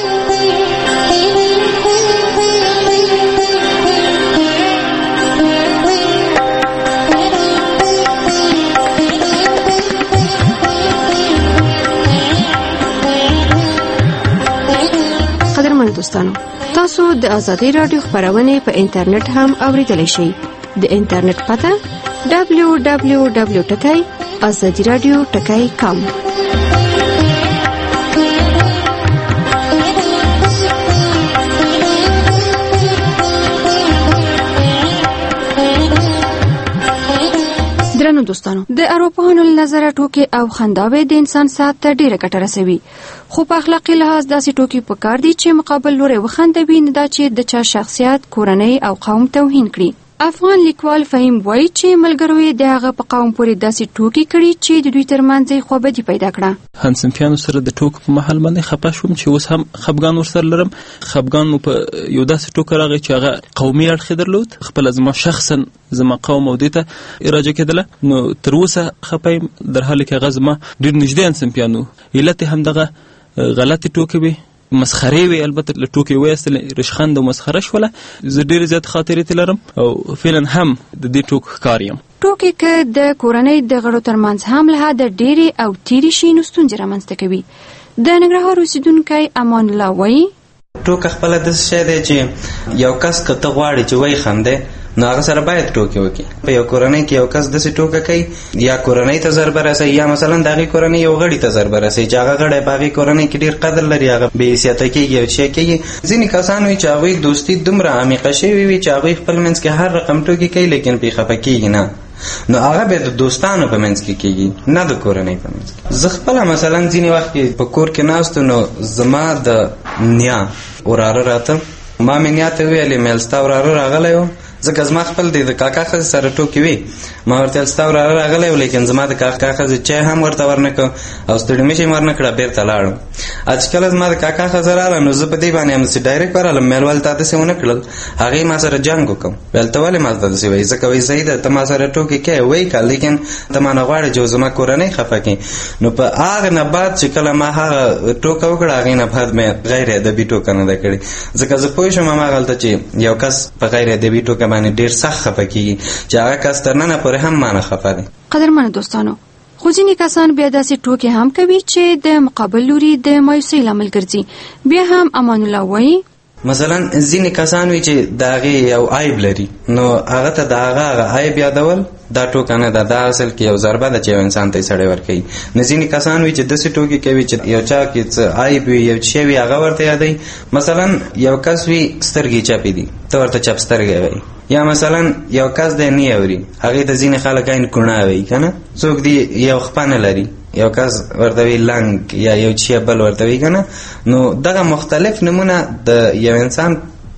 دوستانو تاسو د آزادۍ رادیو خبرونه په انټرنیټ هم اوریدلی شئ. د انټرنیټ پته دبلیو دبلیو دبلیو ټکی آزادي رادیو ټکی کام. درنو دوستانو د اروپایانو نظر ټوکی او خنداوي د انسان صحت ته ډیره ګټه رسوي خو په اخلاقی لحاظ داسې ټوکی په کار دي چې مقابل لوري وخندوي نه دا چې د چا شخصیت کورنۍ او قوم توهین کړي. افغان لیکوال فهیم وایي چې ملګروي د هغه په قوم پورې داسې ټوکی کړي چې د دوی ترمنځ خوابدي پیدا کړه. همسنفیانو سره د ټوک په محل باندې خپه شوم چې اوس هم خپګان ورسره لرم. خپګان مو په یو داسې ټوک راغی چې هغه قومي اړخ درلود خپل زما شخصا زما قوم او دیته اراده کېدله نو تر اوسه خپایم در حال کې هغه زما ډېر نږدې همسنفیانو علت هم دغه غلطي ټوکې وي مسخره وي البته له ټوکې وایستل رشخند او مسخره شوله زه ډېر زیات خاطرې لرم او فعلا هم د دې ټوک ښکار یم. ټوکې که د کورنۍ د غړو ترمنځ هم له حده ډېرې او تیرې شي نو ستونزې رامنځته کوي. د ننګرهار اوسېدونکی امان الله وایي ټوکه خپله داسې شی دی چې یو کس که ته غواړې چې وایي خندې نو هغه سره باید ټوکې وکړي. په یو کورنۍ کې یو کس داسې ټوکه کوي یا کورنۍ ته ضربه رسوي یا مثلا د هغې کورنۍ یو غړي ته ضربه رسوي چې هغه غړی په هغې کورنۍ کې ډېر قدر لري هغه بې حیثیته کېږي او شی کېږي. ځینې کسان وي چې هغوی دوستي دومره عمیقه شوي وي چې هغوی خپل منځ کې هر رقم ټوکې کوي لیکن پرې خفه کېږي نه نو هغه به د دوستانو په منځ کې کېږي نه د کورنۍ په منځ کې. زه خپله مثلا ځینې وخت کې په کور کې ناست نو زما د نیا وراره راته ما مې نیا ته وویلې میل ستا وراره راغلی و ځکه زما خپل دی د کاکا ښځې سره ټوکې وي ما ورته ویل ستا وراره راغلی و لیکن زما د کاکا ښځې چای هم ورته ورنه کړ او ستړي مشي مې ورنه کړه بېرته لاړم. چې کله زما د کاکا ښځه راغله نو زه په دې باندې همداسې ډایرکټ ورغلم مېل ول تا داسې ونه کړل هغې ما سره جنګ وکړم ویل ته ولې ما ته داسې وایي ځکه وایي صحیح ده ته ما سره ټوکې کوې وایي که لیکن ته ما نه غواړې چې زما کورنۍ خفه کړي. نو په هغه نه بعد چې کله ما هغه ټوکه وکړه هغې نه بعد مې غیر ادبي ټوکه نه ده کړې ځکه زه پوه شوم هماغلته چې یو کس په غیر ادبي ټوکه باندې ډېر سخت خفه کېږي چې هغه کس تر ننه پورې هم ما نه خفه دی. قدرمنو دوستانو خو ځینې کسان بیا داسې ټوکې هم کوي چې د مقابل لوري د مایوسۍ لامل ګرځي. بیا هم امان الله وایي مثلا ځینې کسان وي چې د هغې یو عیب لري نو هغه ته د هغه هغه عیب یادول دا ټوکه نه ده دا اصل کې یو ضربه ده چې یو انسان ته یې سړی ورکوي. نو ځینې کسان وي چې داسې ټوکې کوي چې یو چا کې څه عیب وي یو شی وي هغه ورته یادوي. مثلا یو کس وي سترګې چپې دي ته ورته چپ سترګی وایي یا مثلا یو کس دی نه اوري هغې ته ځینې خلک عین کوڼه وایي که نه څوک دی یو خپه نه لري یو کس ورته وي لنګ یا یو چی بل ورته وي که نه. نو دغه مختلف نمونه د یو انسان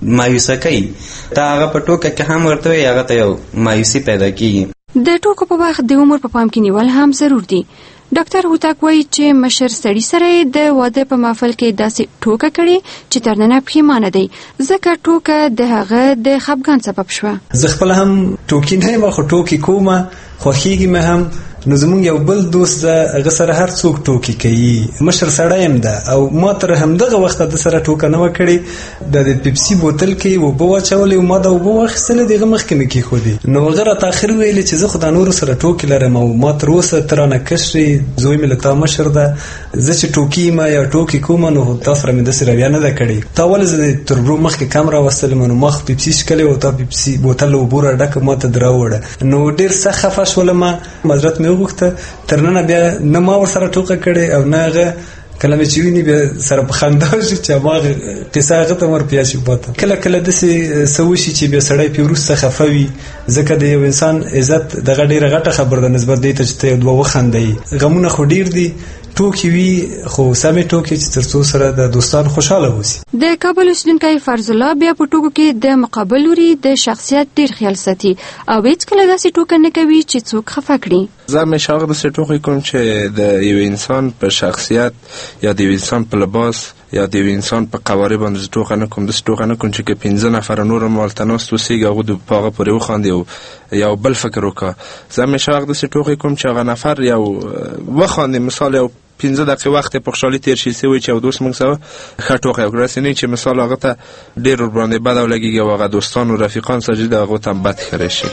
مایوسه کوي. دا هغه په ټوکه کې هم ورته وي، هغه ته یو مایوسي پیدا کیږي. د ټوکو په وخت د عمر په پام کې نیول هم ضرور دي. ډاکټر هوتک وایي چې مشر سړي سره د واده په محفل کې داسې ټوکه کړي چې تر ننه پښیمانه دی، ځکه ټوکه د هغه د خپګان سبب شوه. زه خپل هم ټوکي نه یم، خو ټوکي کومه، خوښیږي مې هم. نو زمونږ یو بل دوست ده، هغه سره هر څوک ټوکي کوي، مشر سړی یم ده، او ما تر همدغه وخته د سره ټوکه نه وه کړې. د پیپسي بوتل کې اوبه واچولې او ما د اوبه واخیستلې، د هغه مخکې مې کېښودې. نو هغه راته اخر ویلې چې زه خو دا نورو سره ټوکې لرم او ما تر اوسه ته رانه کشرې، زوی مې له تا مشر ده، زه چې ټوکي یم یا ټوکې کومه نو تا سره مې داسې رویه نه ده کړې. تا ولې زه د تربرو مخکې کم راوستلم، نو ما خو پیپسي څښلې او تا پیپسي بوتل له اوبو راډکه ما ته دراوړه. نو ډېر سخت خفه شولم، معذرت مې وغوښته. تر نن بیا نه ما ور سره ټوکه کړي او نه هغه کله مې چې ویني بیا سره په خندا شي چې ما قصه هغه ته ور پیاشي پاته. کله کله داسې سوشي چې بیا سړی په وروسته خفه وي، ځکه د یو انسان عزت دغه ډیره غټه خبر ده نسبت دی ته چې ته دوه وخندي. غمونه خو ډیر دي، ټوکی وی خو سمې ټوکی چې ترڅو سره د دوستان خوشاله وسی. د کابل اوسیدونکی فرض الله بیا په ټوکو کې د مقابل لوري د شخصیت ډیر خیال ساتي او هیڅ کله داسې ټوکه نه کوي چې څوک خفه کړي. زه همیشه هغه داسې ټوکې کوم چې د یو انسان په شخصیت یا د یو انسان په لباس یا د یو انسان په قواره باندې ټوکه نه کوم. داسې ټوکه نه کوم چې که پنځه نفره نور هم هلته ناست اوسېږي هغوی د په هغه پورې وخاندي او یو بل فکر وکړه. زه همیشه هغه داسې ټوکې کوم چې هغه نفر یو وخاندي، مثال یو پنځه دقیقې وخت په خوشحالي تېر شي سوی چې یو دوست موږ سره ښه ټوکه وکړه، داسې نه چې مثال هغه ته ډېر ورباندې بد ولګېږي او هغه دوستان او رفیقان سره د هغو ته هم بد ښکاره شي.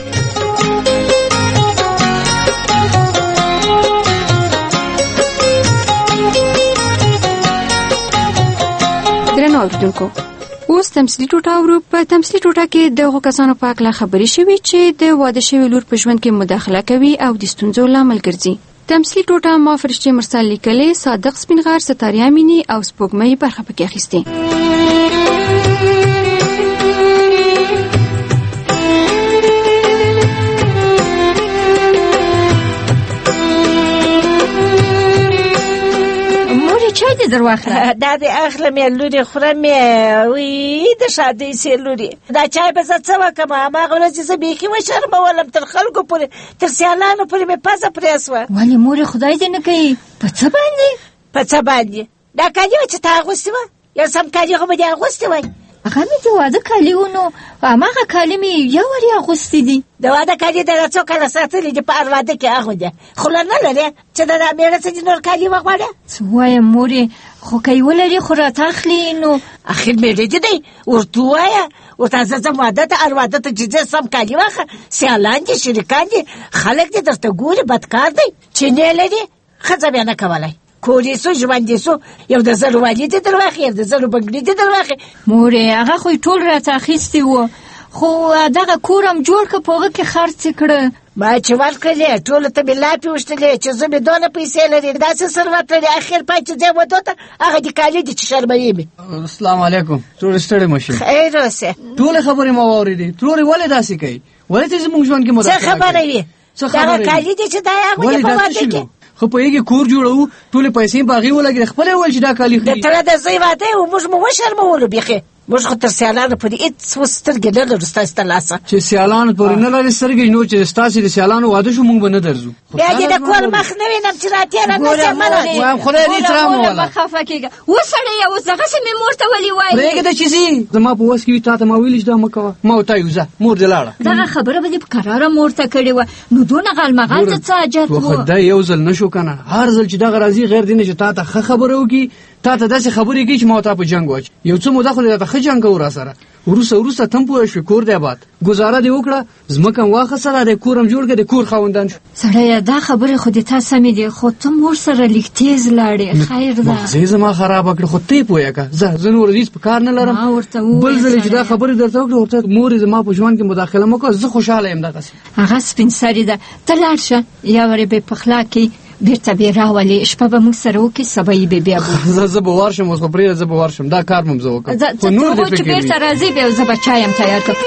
درنو اوریدونکو، اوس تمثیلي ټوټه اورو. په تمثیلي ټوټه کې د هغو کسانو په هکله خبرې شوي چې د واده شوي لور په ژوند کې مداخله کوي او د ستونزو لامل ګرځي. تمثیلي ټوټه ما فرشتې مرسل لیکلې، صادق سپینغر، ستاریا مینی او سپوږمۍ برخه پکې اخیستې. چای دې در واخله؟ دا دې اخلم یې لورې، خورم یې. وی د شادۍ سې لورې، دا چای به زه څه وکړم؟ هماغه ورځ چې زه بیخي وشرمولم، تر خلکو پورې، تر سیالانو پورې مې پزه پرې سوه. ولې مورې خدای دې نه کوي؟ په څه باندې؟ په څه باندې؟ دا کالي وه چې تا اغوستې وه، یو سم کالي خو به دې اغوستې وای. هغه مې د واده کالي و، نو هماغه کالي مې یو وارې اغوستې دي. د واده کالي دې څو کاله ساتلي دي په هر واده کې اغوندې، خوله نه لرې چې د مېړه څه دې نور کالي وغواړې؟ څه وایم مورې، خو که یې ولري خو راته اخلي. نو اخر مېړه دې دی، ورته ووایه ورته زه ځم واده ته، هر واده ته چې ځې سم کالي واخله، سیالان دي، شریکان دي، خلک دې درته ګوري، بدکار دی. چې نه لري ښځه بیا نه کولی، کوری سو ژوندې سو، یو د زرو والي دې در واخلي، یو د زرو بنګړي دې در واخلي. مورې هغه خو یې ټول راته اخیستي وو، خو دغه کور هم جوړ کړه، په هغه کې خرڅ یې کړه. ما چې ورکړلې ټولو ته مې لاپې وشتلې چې زه مې دونه پیسې لري، داسې ثروت لري، اخر پای چې ځې ودو ته هغه دې کالي دي چې شرموي مې. السلام علیکم. ټول ستړی مه شئ. خیر اوسه. ټولې خبرې مو واورېدې. ترورې ولې داسې کوي؟ ولې ته زموږ ژوند کې مداخله کوې؟ څه خبره وي؟ دغه کالي دي چې دا یې اغوندې په واده کې. خو په یوه کور جوړو، ټولې پیسې په هغې ولګېدې، خپله یې وویل چې دا کالي خوري. د تره د زوی واده و، موږ مو وشرمولو بیخي. موږ خو تر سیالانو پورې هېڅ سترګې نه لرو ستاسې تر لاسه. چې سیالانو پورې نه لرې سترګې، نو چې ستاسې د سیالانو واده شو موږ به نه درځو. بیا دې د کور مخ نه وینم چې راتېره نه شم. وایم خدای دې احترام ووله. مه خفه کېږه. اوس سړیه، اوس دغسې مې مور ته ولې وایي؟ پرېږده چې ځي، زما په وس کې وي تا ته ما ویلي چې دا مه کوه، ما ورته وایي ځه، مور دې لاړه. دغه خبره به دې په کراره مور ته کړې وه، نو دونه غالمغال ته څه حاجت و؟ خدای یو ځل نه شو که نه، هر ځل چې دغه راځي غیر دی نه چې تا ته ښه خبره وکړي، تا ته داسې خبرې کوي چې ما تا په جنګ واچ. یو څه موده خو دې راته ښه جنګ کوو را سره، وروسته وروسته ته هم پوه شوې کور دی آباد، ګزاره دې وکړه، ځمکه هم واخیستله، د کور هم جوړ کړه، د کور خاوندان شو. سړیه دا خبرې خو دې تا سمې دي، خو ته مور سره لږ تیز لاړې. خیر ده، مغزې زما خرابه کړه، خو ته یې پوهه که زه زه نور هېڅ په کار نه لرم. بل ځل چې دا خبرې درته وکړه ورته مور یې زما په ژوند کې مداخله مه کوه، زه خوشحاله یم دغسې. هغه سپین سرې ده، ته لاړ شه، یا ورې به پخلا کړي، بیرته بیا راولې، شپه به موږ سره وکړي، سبا یې به بیا بوځو. زه به ورشم، اوس خو پرېږده زه به ورشم، دا کار به م زه وکړم. خو نور دې فکر وي چې بیرته راځې، بیا زه به چای هم تیار کړم.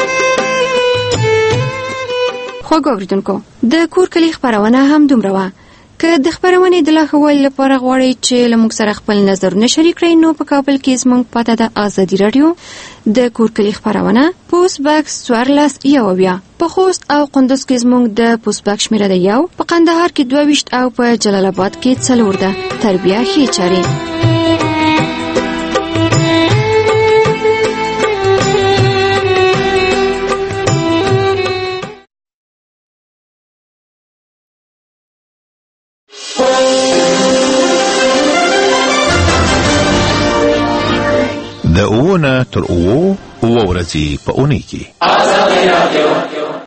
خوږ اورېدونکو، د کور کلي خپرونه هم دومره وه. که د خبرونې د لا ښه والي لپاره غواړئ چې له موږ سره خپل نظرونه شریک کړئ نو په کابل کې زموږ پته د ازادي راډیو د کورکلي خبرونه پوسټ باکس څوارلس یو اویا په خوست او قندوز کې زموږ د پوسټ باکس شمیره د یو په قندهار کې دوه ویشت او په جلال آباد کې څلور ده. تربیه ښې چارې. د اوونه تر اوو اوو ورځې په اونۍ کې